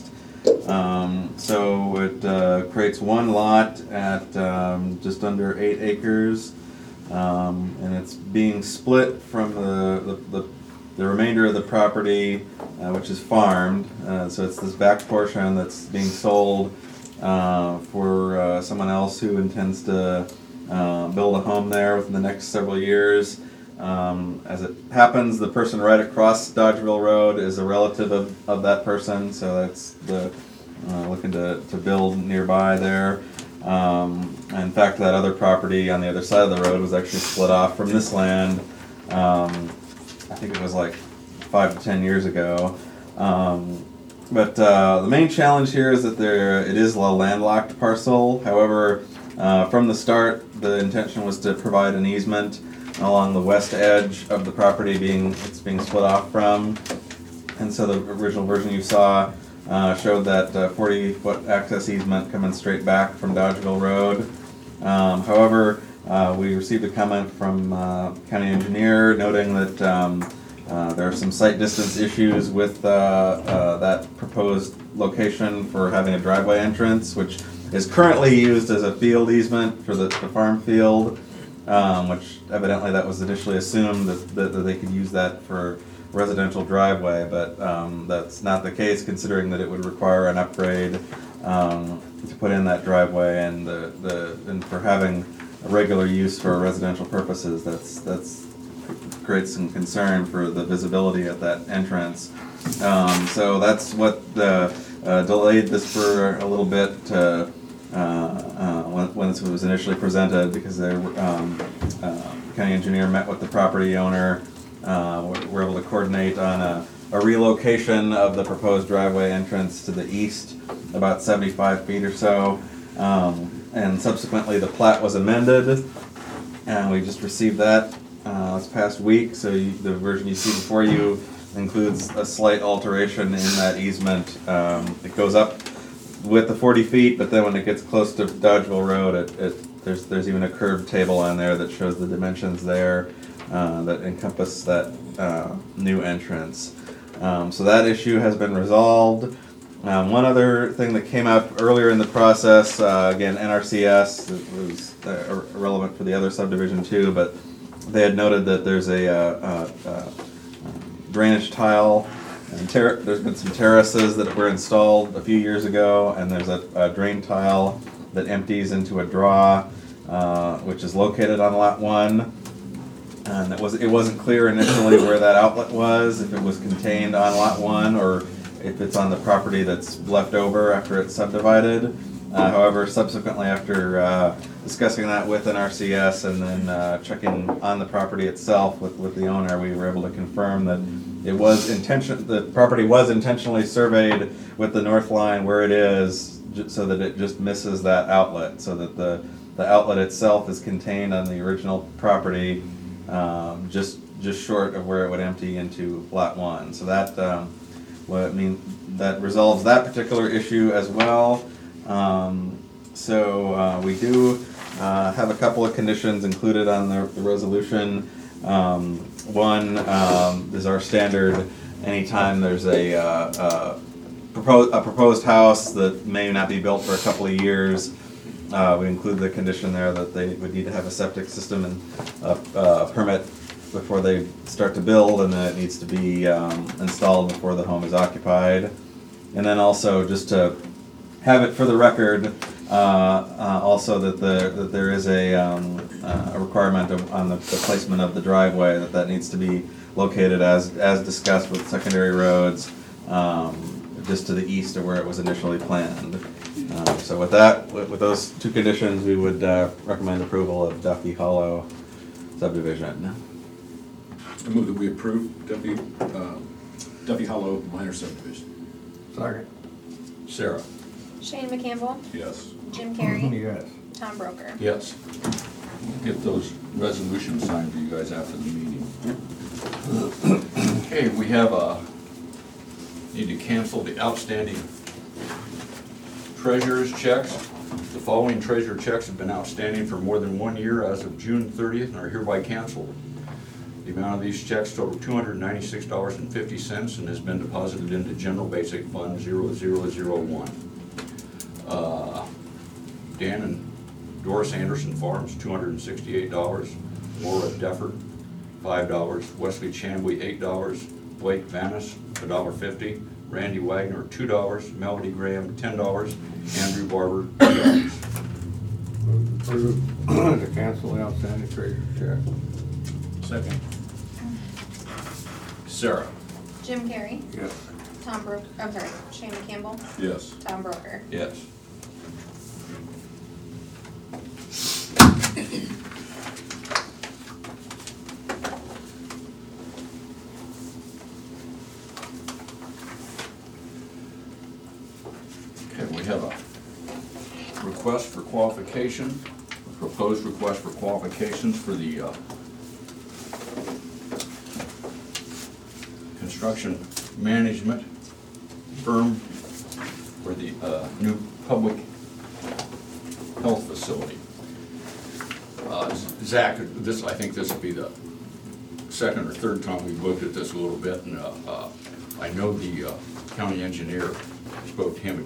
So it creates one lot at just under 8 acres, and it's being split from the remainder of the property, which is farmed. So it's this back portion that's being sold for someone else who intends to build a home there within the next several years. As it happens, the person right across Dodgeville Road is a relative of that person, so that's the looking to build nearby there. In fact, that other property on the other side of the road was actually split off from this land. I think it was like 5 to 10 years ago. But the main challenge here is that it is a landlocked parcel. However, from the start, the intention was to provide an easement along the west edge of the property it's being split off from. And so the original version you saw showed that 40-foot access easement coming straight back from Dodgeville Road. However, we received a comment from county engineer noting that there are some site distance issues with that proposed location for having a driveway entrance, which is currently used as a field easement for the farm field, which evidently that was initially assumed that they could use that for residential driveway, but that's not the case, considering that it would require an upgrade to put in that driveway, and for having a regular use for residential purposes, that's creates some concern for the visibility at that entrance. So that's what delayed this for a little bit when this was initially presented, because the county engineer met with the property owner. We're able to coordinate on a relocation of the proposed driveway entrance to the east, about 75 feet or so. And subsequently the plat was amended, and we just received that this past week. So the version you see before you includes a slight alteration in that easement. It goes up with the 40 feet, but then when it gets close to Dodgeville Road, there's even a curved table on there that shows the dimensions there that encompass that new entrance. So that issue has been resolved. One other thing that came up earlier in the process, again, NRCS, it was relevant for the other subdivision too, but they had noted that there's a drainage tile, and there's been some terraces that were installed a few years ago, and there's a drain tile that empties into a draw, which is located on Lot 1. And it wasn't clear initially where that outlet was, if it was contained on Lot 1 or if it's on the property that's left over after it's subdivided. However, subsequently, after discussing that with an RCS and then checking on the property itself with the owner, we were able to confirm that the property was intentionally surveyed with the north line where it is, so that it just misses that outlet, so that the outlet itself is contained on the original property, just short of where it would empty into Lot 1. So that that resolves that particular issue as well. So we do have a couple of conditions included on the resolution. One is our standard. Anytime there's a proposed house that may not be built for a couple of years, we include the condition there that they would need to have a septic system and a permit before they start to build, and that it needs to be installed before the home is occupied. And then also, just to have it for the record, also that there is a requirement on the placement of the driveway, that needs to be located as discussed with secondary roads, just to the east of where it was initially planned. So with those two conditions, we would recommend approval of Duffy Hollow subdivision.
I move that we approve Duffy Hollow minor subdivision.
Second.
Sarah?
Shane McCampbell.
Yes.
Jim Carrey.
Yes.
Tom Broker.
Yes. Get those resolutions signed for you guys after the meeting. Okay, we have need to cancel the outstanding treasurer's checks. The following treasurer checks have been outstanding for more than 1 year as of June 30th and are hereby canceled. The amount of these checks total $296.50 and has been deposited into General Basic Fund 0001. Dan and Doris Anderson Farms, $268. Laura Defford, $5. Wesley Chambly, $8. Blake Vanis, $1.50. Randy Wagner, $2. Melody Graham, $10. Andrew Barber, $2.
Move to approve to cancel the outstanding treasurer's check.
Second. Sarah?
Jim Carrey.
Yes.
Tom Brook, I'm sorry, Shannon Campbell.
Yes.
Tom Broker.
Yes. Okay, we have a request for qualification, a proposed request for qualifications for the construction management firm for the new public health facility. Zach, I think this will be the second or third time we've looked at this a little bit, and I know the county engineer spoke to him.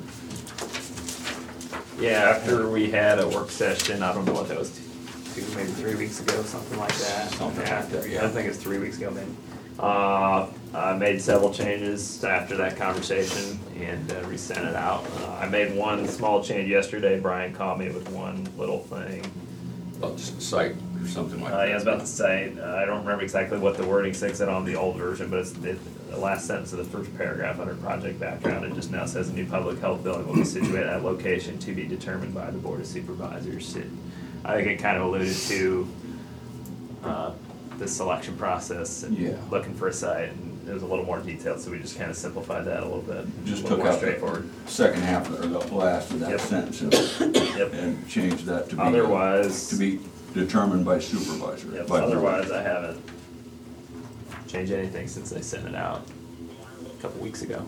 Yeah, after we had a work session, I don't know what that was, maybe 3 weeks ago, something like that.
Something like that, yeah.
I think it's 3 weeks ago, maybe. I made several changes after that conversation and resent it out. I made one small change yesterday. Brian called me with one little thing.
About the site or something like that.
Yeah, it was about the site. I don't remember exactly what the wording said on the old version, but it's the last sentence of the first paragraph under project background. It just now says a new public health building will be situated at a location to be determined by the Board of Supervisors. I think it kind of alluded to the selection process and looking for a site, and it was a little more detailed, so we just kind of simplified that a little bit.
Just
a little
took
more
out
straightforward.
the second half or the last of that sentence and changed that to be
Otherwise,
to be determined by supervisor.
Yep,
by
otherwise I haven't changed anything since I sent it out a couple weeks ago.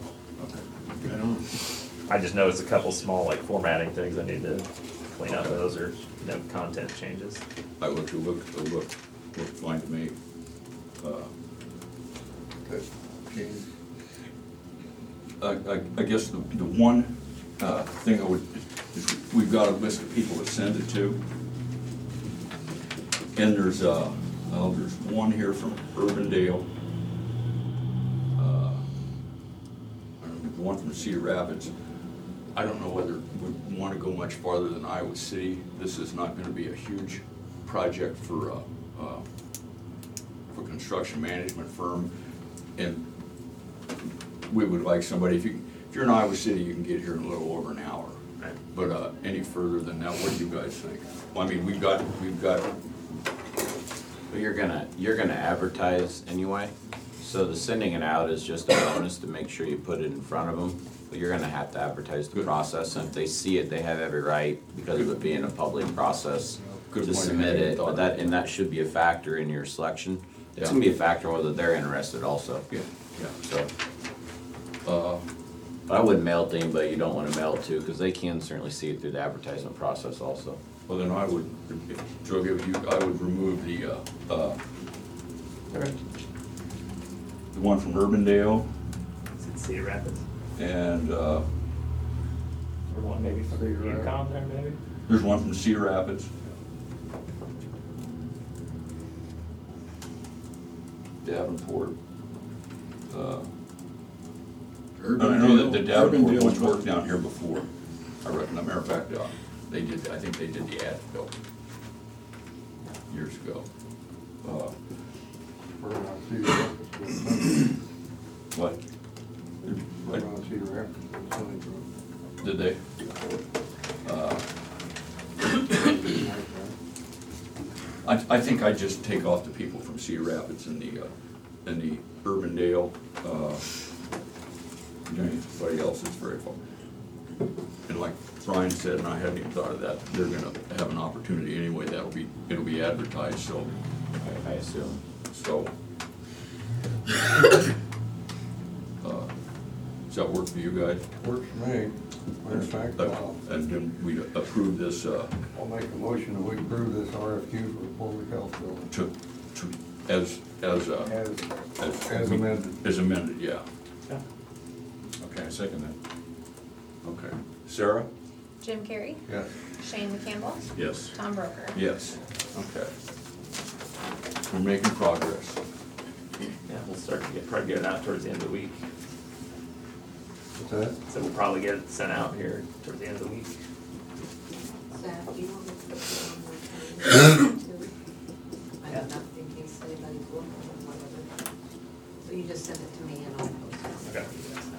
I just noticed a couple small like formatting things I need to clean up. Those are no content changes.
I looked fine to me. I guess the one thing I would, is we've got a list of people to send it to. And there's one here from Urbandale. One from Cedar Rapids. I don't know whether we want to go much farther than Iowa City. This is not going to be a huge project for construction management firm, and we would like somebody, if you're in Iowa City, you can get here in a little over an hour.
Right.
But any further than that, what do you guys think? Well, I mean, we've got.
But you're gonna advertise anyway, so the sending it out is just a bonus to make sure you put it in front of them. But you're gonna have to advertise the process, and if they see it, they have every right, because of it being a public process, to submit it. But that should be a factor in your selection. It's gonna be a factor whether they're interested also.
Yeah.
So. But I wouldn't mail it to anybody you don't wanna mail it to, because they can certainly see it through the advertisement process also.
Well, then I would, Joe, I would remove the one from Urbandale.
Is it Cedar Rapids?
And
or one maybe from Yukon there, maybe?
There's one from Cedar Rapids. Davenport. I know that the Davenport ones worked down here before. I reckon, as a matter of fact, I think they did the ad bill years ago. What? Did they? I think I'd just take off the people from Cedar Rapids and the Urbandale. Anybody else is very far. And like Brian said, and I hadn't even thought of that, they're gonna have an opportunity anyway. It'll be advertised. So
I assume.
So. Does that work for you guys?
Works for me. Matter of fact,
and then we approve this.
I'll make a motion that we approve this RFQ for the public health building.
As
amended.
As amended, yeah.
Yeah.
Okay, I second that.
Okay. Sarah?
Jim Carrey,
Yes.
Shane McCampbell,
Yes.
Tom Broker.
Yes. Okay. We're making progress.
Yeah, we'll start to try to get it out towards the end of the week.
What's that?
So we'll probably get it sent out here towards the end of the week.
Staff, do you want me to put it on my calendar too? I don't know, in case anybody's looking or whatever. So you just send it to me and I'll post it.
Okay.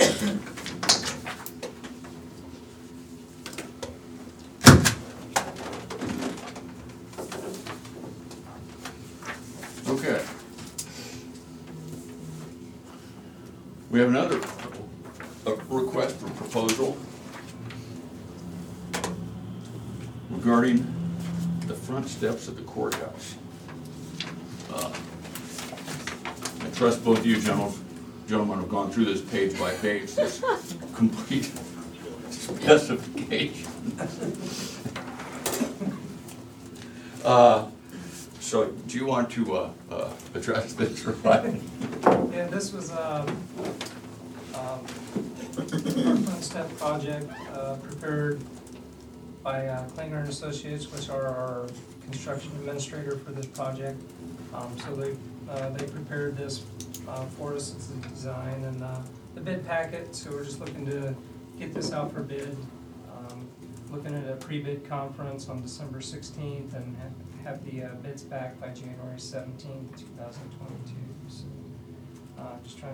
Okay. We have another request for proposal regarding the front steps of the courthouse. I trust both of you gentlemen have gone through this page by page, this complete specification. So do you want to address this, right?
Yeah, this was our front step project prepared by Klinger and Associates, which are our construction administrator for this project. So they prepared this for us. It's the design and the bid packet. So we're just looking to get this out for bid. Looking at a pre-bid conference on December 16th and have the bids back by January 17th, 2022. So, just trying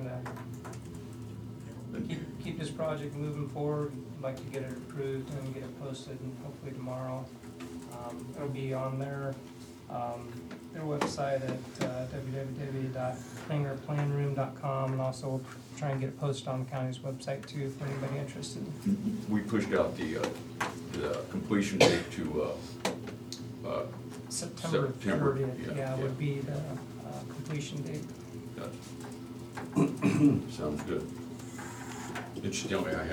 to keep this project moving forward. I'd like to get it approved and get it posted, and hopefully tomorrow. It'll be on their website at www.klingerplanroom.com, and also we'll try and get it posted on the county's website too for anybody interested.
We pushed out the completion date to
September 30th, yeah, would be the completion date.
Sounds good. Incidentally, I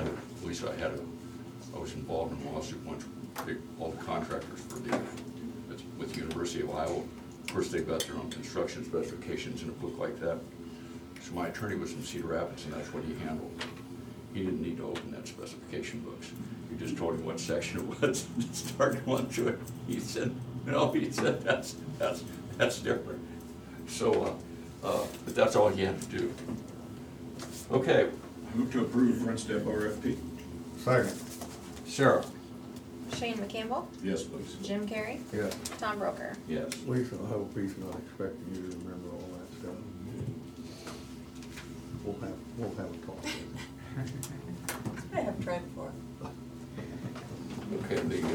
was involved in a lawsuit once, all the contractors with the University of Iowa. Of course, they've got their own construction specifications in a book like that. So my attorney was from Cedar Rapids, and that's what he handled. He didn't need to open that specification books. You just told him what section it was and started going through it. He said, no, he said, that's different. So, but that's all he had to do. Okay.
Move to approve front step RFP.
Second.
Sarah?
Shane McCampbell,
Yes, please.
Jim Carrey,
Yes.
Tom Broker.
Yes.
Lisa, I hope he's not expecting you to remember all that stuff. We'll have a talk.
I have tried before.
Okay,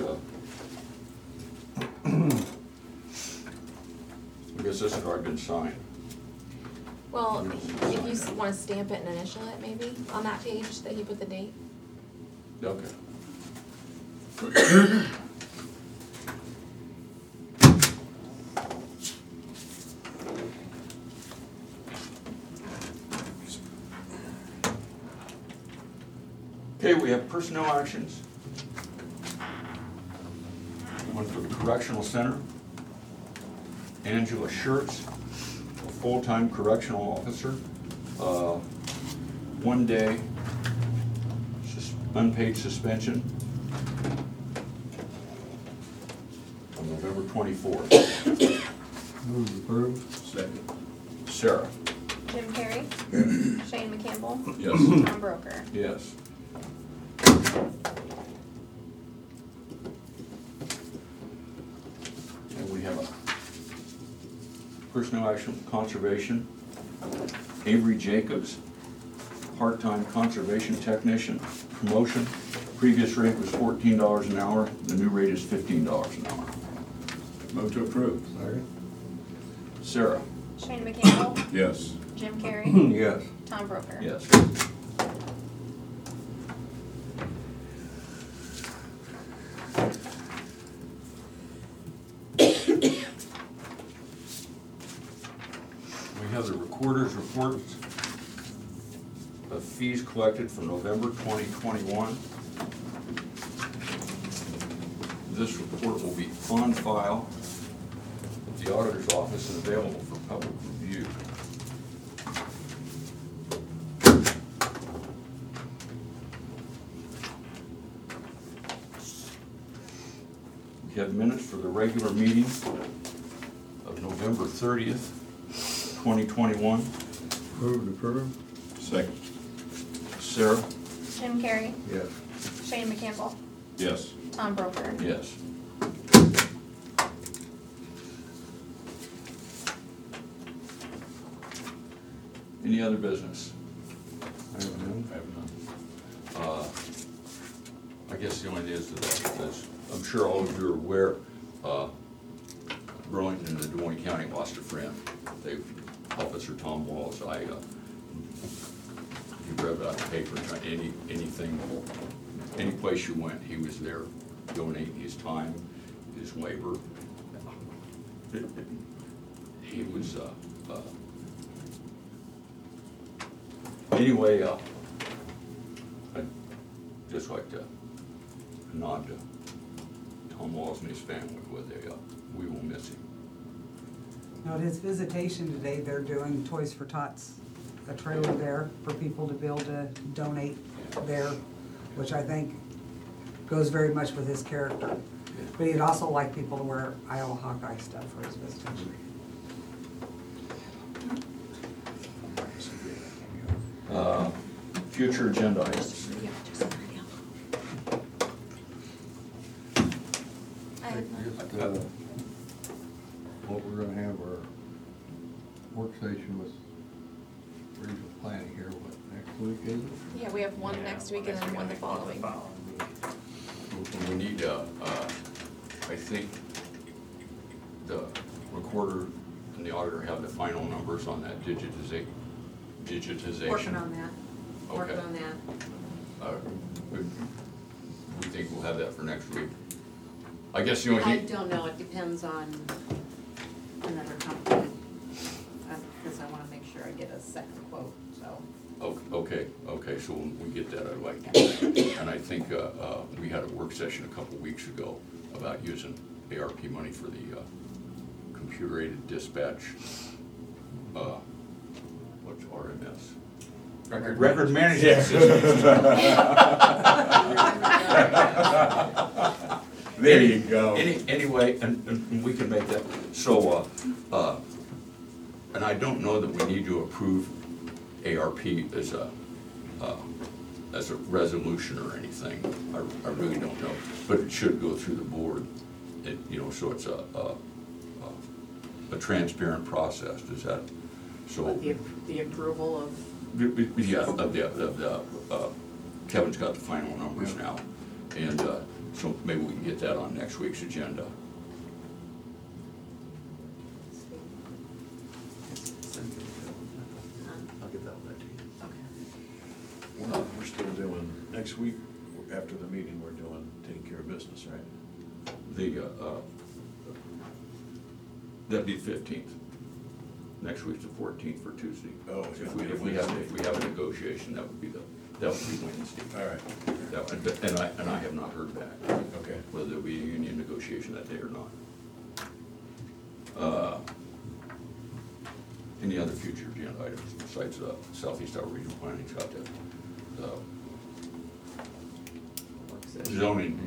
I guess this has already been signed.
Well, if you want to stamp it and initial it maybe on that page that he put the date.
Okay. Okay, we have personnel actions. One for the Correctional Center. Angela Schertz, a full-time correctional officer. 1 day unpaid suspension on November 24th.
Move approved.
Second.
Sarah?
Jim Carrey, Shane McCampbell,
Yes.
Tom Broker.
Yes. And we have a personnel action conservation. Avery Jacobs, part-time conservation technician, promotion. Previous rate was $14 an hour. The new rate is $15 an hour.
Move to approve.
Second.
Shane
Sarah?
McCampbell,
Yes.
Jim Carrey,
Yes.
Tom Broker.
Yes. We have the recorder's report of fees collected for November 2021. This report will be on file at the auditor's office and available for public review. We have minutes for the regular meeting of November 30th, 2021.
Move to approve?
Second. Sarah?
Jim Carrey,
Yes.
Shane McCampbell,
Yes.
Tom Broker.
Yes. Any other business?
I have none.
I have none. I guess the only thing is that, I'm sure all of you are aware, Burlington and the Des Moines County lost a friend. Officer Tom Walls, he read about the paper, anything, any place you went, he was there donating his time, his labor. He was, anyway, I'd just like to nod to Tom Walls and his family with we will miss him.
Now, at his visitation today, they're doing Toys for Tots, a trailer there for people to be able to donate there, which I think goes very much with his character. But he'd also like people to wear Iowa Hawkeye stuff for his visitation.
Future agenda items.
Just, what we're gonna have our work session with regional planning here, what, next week is it?
Yeah, we have one next week and then one the following.
We need, I think, the recorder and the auditor have the final numbers on that digitization.
Working on that, working
Okay.
on that.
We think we'll have that for next week. I guess the only
I
thing.
don't know, it depends on another company, because I wanna make sure I get a second quote, so.
Okay, so when we get that, I'd like, and I think, we had a work session a couple weeks ago about using ARP money for the, computer-aided dispatch, what's RMS? Record management system.
There you go.
Anyway, and we can make that, so, and I don't know that we need to approve ARP as a resolution or anything. I really don't know, but it should go through the board, so it's a transparent process, does that, so.
The approval of.
Yeah, Kevin's got the final numbers now, and so maybe we can get that on next week's agenda.
I'll get that one to you. We're still doing, next week, after the meeting, we're doing taking care of business, right?
That'd be the 15th. Next week's the 14th for Tuesday.
Oh,
If we have a negotiation, that would be Wednesday.
All right.
And I have not heard back.
Okay.
Whether there'll be a union negotiation that day or not. Any other future agenda items besides Southeast Iowa Regional Planning's got the zoning.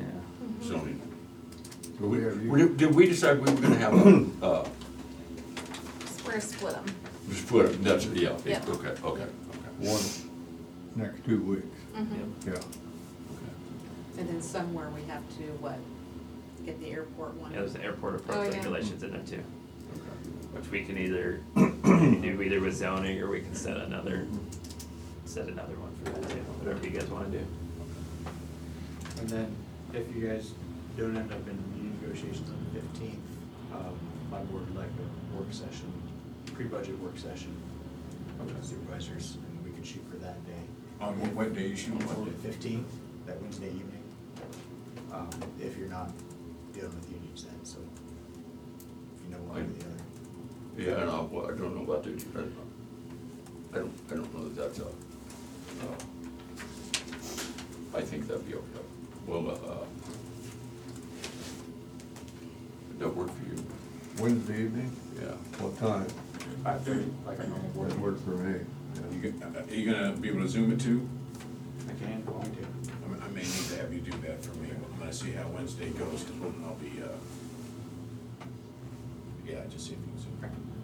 Did we decide we were gonna have
We're gonna split them.
split it? That's, yeah,
Yep.
okay.
One, next 2 weeks,
Mm-hmm.
yeah.
And then somewhere we have to, get the airport one.
Yeah, there's the airport
Oh,
approach
yeah.
regulations in there too. Which we can either do either with zoning or we can set another one for that too, whatever you guys wanna do.
And then if you guys don't end up in union negotiations on the 15th, my board would like a work session, pre-budget work session with the supervisors, and we could shoot for that day.
On what day you shooting for?
The 15th, that Wednesday evening, if you're not dealing with unions then, so if you know one or the other.
Yeah, and I don't know about the, I don't know that that's I think that'd be okay. Well, that work for you?
Wednesday evening?
Yeah.
What time?
5:30, like I normally work.
That works for me.
Are you gonna be able to Zoom it too?
I can, if you want me to.
I may need to have you do that for me. I'm gonna see how Wednesday goes, because I'll be, yeah, just see if you can Zoom.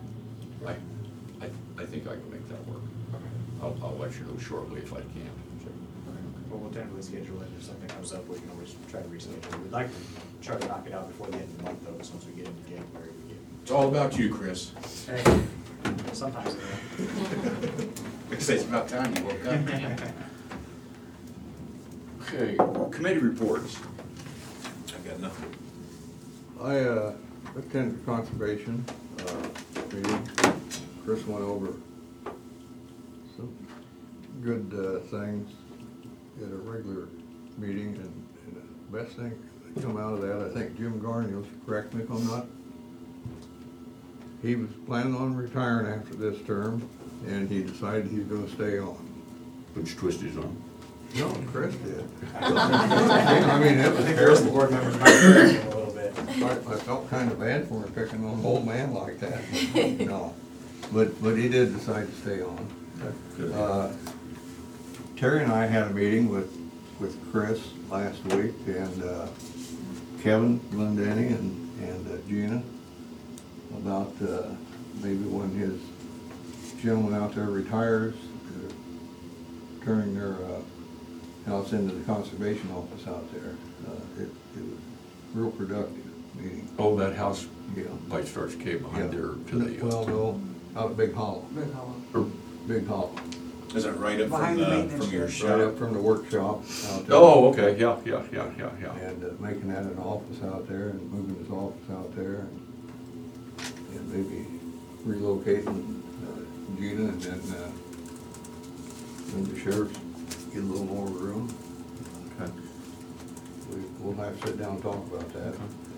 I think I can make that work. I'll let you know shortly if I can.
Well, we'll tentatively schedule it. If something comes up, we can always try to reschedule. We'd like to try to knock it out before the end of the month, though, because once we get into January, we get.
It's all about you, Chris.
Hey, sometimes.
I say it's about time you woke up.
Okay, committee reports.
I've got nothing.
I attended conservation meeting. Chris went over some good things at a regular meeting, and the best thing that come out of that, I think Jim Garn, you'll correct me if I'm not, he was planning on retiring after this term, and he decided he's gonna stay on.
Which twist his arm?
No, Chris did. I mean, it was
I think the rest of the board members might correct him a little bit.
I felt kind of bad for him picking on an old man like that. No, but he did decide to stay on. Terry and I had a meeting with Chris last week, and Kevin Lindeni and Gina about maybe when his gentleman out there retires, turning their house into the conservation office out there. It was real productive meeting.
Oh, that house
Yeah.
by Starch Cave behind
Yeah.
there to the.
Well, no, out at Big Hollow.
Big Hollow.
Or-
Big Hollow.
Is that right up
Behind the maintenance
from your
shed.
Right
shop?
up from the workshop out there.
Oh, okay, yeah.
And making that an office out there and moving his office out there and maybe relocating Gina, and then the sheriff's get a little more room.
Okay.
We'll have to sit down and talk about that.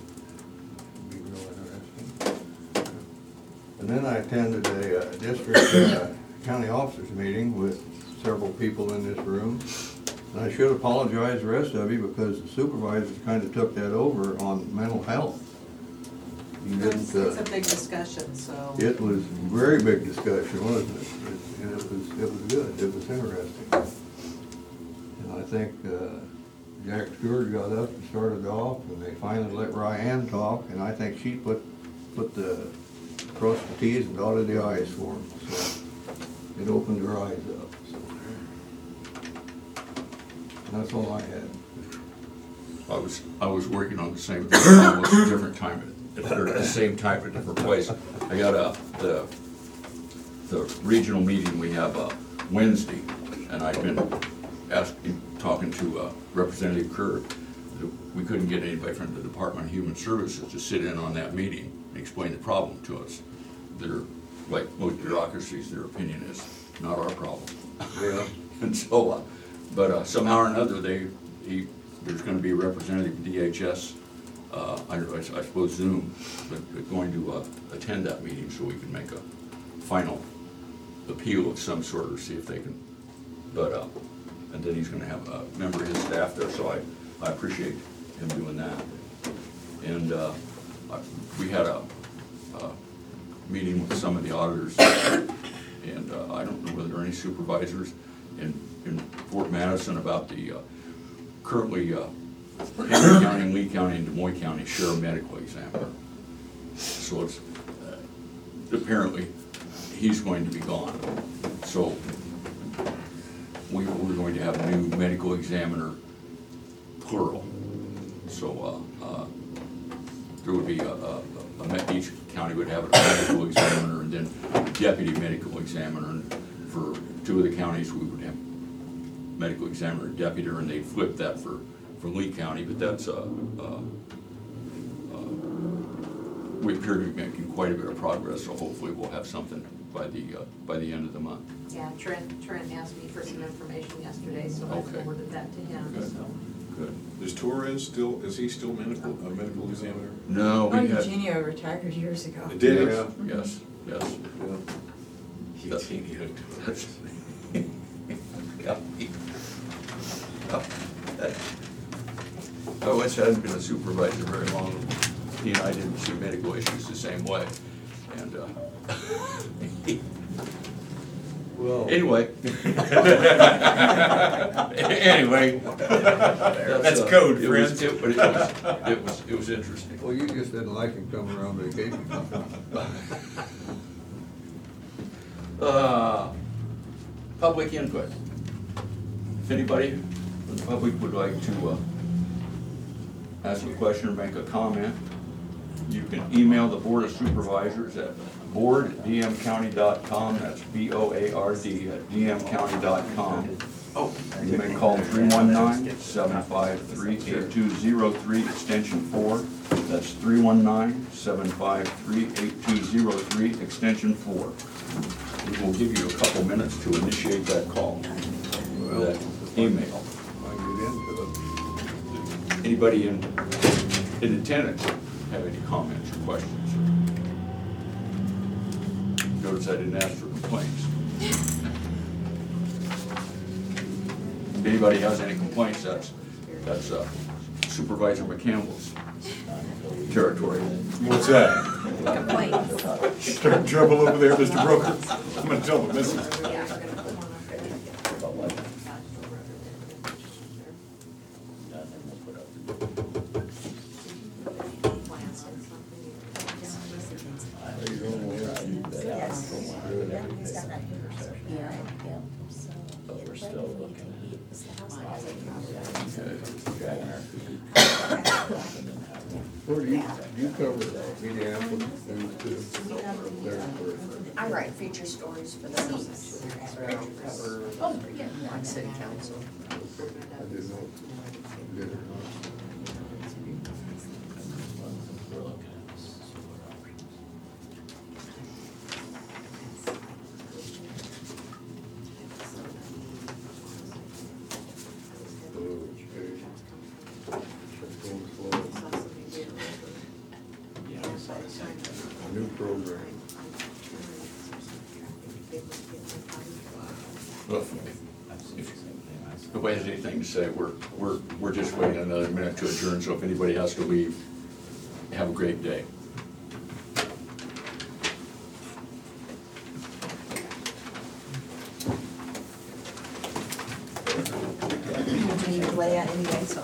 Be real interesting. And then I attended a district county officers meeting with several people in this room. And I should apologize the rest of you, because the supervisors kind of took that over on mental health. You didn't,
It's a big discussion, so.
it was a very big discussion, wasn't it? And it was good, it was interesting. And I think Jack Stewart got up and started off, and they finally let Ryan talk, and I think she put the crossed the T's and dotted the I's for him, so it opened her eyes up, so. And that's all I had.
I was working on the same thing, almost a different time, at the same time, at a different place. I got the regional meeting we have Wednesday, and I've been talking to Representative Kerr. We couldn't get anybody from the Department of Human Services to sit in on that meeting and explain the problem to us. They're, like most bureaucracies, their opinion is not our problem.
Yeah.
And so, but somehow or another, there's gonna be a representative of DHS, I suppose Zoom, but going to attend that meeting so we can make a final appeal of some sort, or see if they can, and then he's gonna have a member of his staff there, so I appreciate him doing that. And we had a meeting with some of the auditors, and I don't know whether there are any supervisors in Fort Madison about the currently Henry County and Lee County and Des Moines County share a medical examiner. So it's apparently he's going to be gone. So we're going to have a new medical examiner, plural. So there would be each county would have a medical examiner and then a deputy medical examiner. And for two of the counties, we would have medical examiner, deputy, and they'd flip that for Lee County. But that's we appear to be making quite a bit of progress. So hopefully we'll have something by the end of the month.
Yeah, Trent asked me for some information yesterday, so I forwarded that to him,
Good.
so.
Good.
Is Torres still, is he still a medical examiner?
No, we had.
Eugenio retired years ago.
Did he?
Yeah. Yes.
Eugenio.
I always hadn't been a supervisor very long. he and I didn't see medical issues the same way. And,
Well.
anyway. Anyway.
That's code,
it was-
friends.
It was interesting.
Well, you just didn't like him coming around vacation.
Public input. If anybody from the public would like to ask a question or make a comment, you can email the Board of Supervisors at board@dmcounty.com. That's BOARD@dmcounty.com. You may call 319-753-8203, extension 4. That's 319-753-8203, extension 4. We will give you a couple minutes to initiate that call, that email. Anybody in attendance have any comments or questions? Notice I didn't ask for complaints. If anybody has any complaints, that's Supervisor McCampbell's territory.
What's that?
Complaints.
Start trouble over there, Mr. Broker. I'm gonna tell the missus.
But we're still looking.
Where do you cover Minneapolis news too?
I write feature stories for the news. Oh, yeah, on city council.
I didn't know. Did or not.
We're looking at
New program.
Well, if nobody has anything to say, we're just waiting another minute to adjourn, so if anybody has to leave, have a great day.
You need to lay out anyway, so.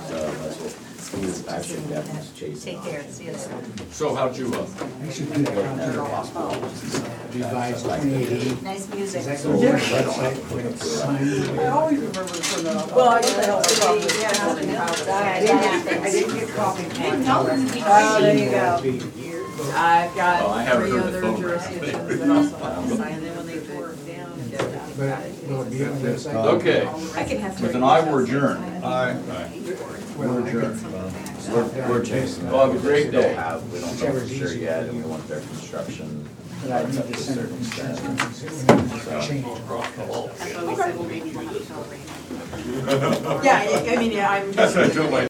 Take care, see you later.
So how'd you,
Revised 2088.
Nice music.
Is that going to the website when it's signed?
I always remember to turn that off.
Well, I used to help with
I didn't get coffee.
Oh, there you go. I've
Oh, I
got
haven't
3
heard the
other
phone.
jurisdictions that also have to sign
And then when they tore it down and stuff.
But will it be on the website?
Okay,
I can have.
with an eye, we're adjourned.
Aye.
Well,
We're adjourned.
We're chasing.
Well, have a great day.
We don't know
Whichever's
for sure
easier.
yet, and we want their construction.
But I need to send it to
Circumstance.
change.
That's why we said we'll maybe not tell Randy.
Yeah, I mean, yeah, I'm.
That's what I told my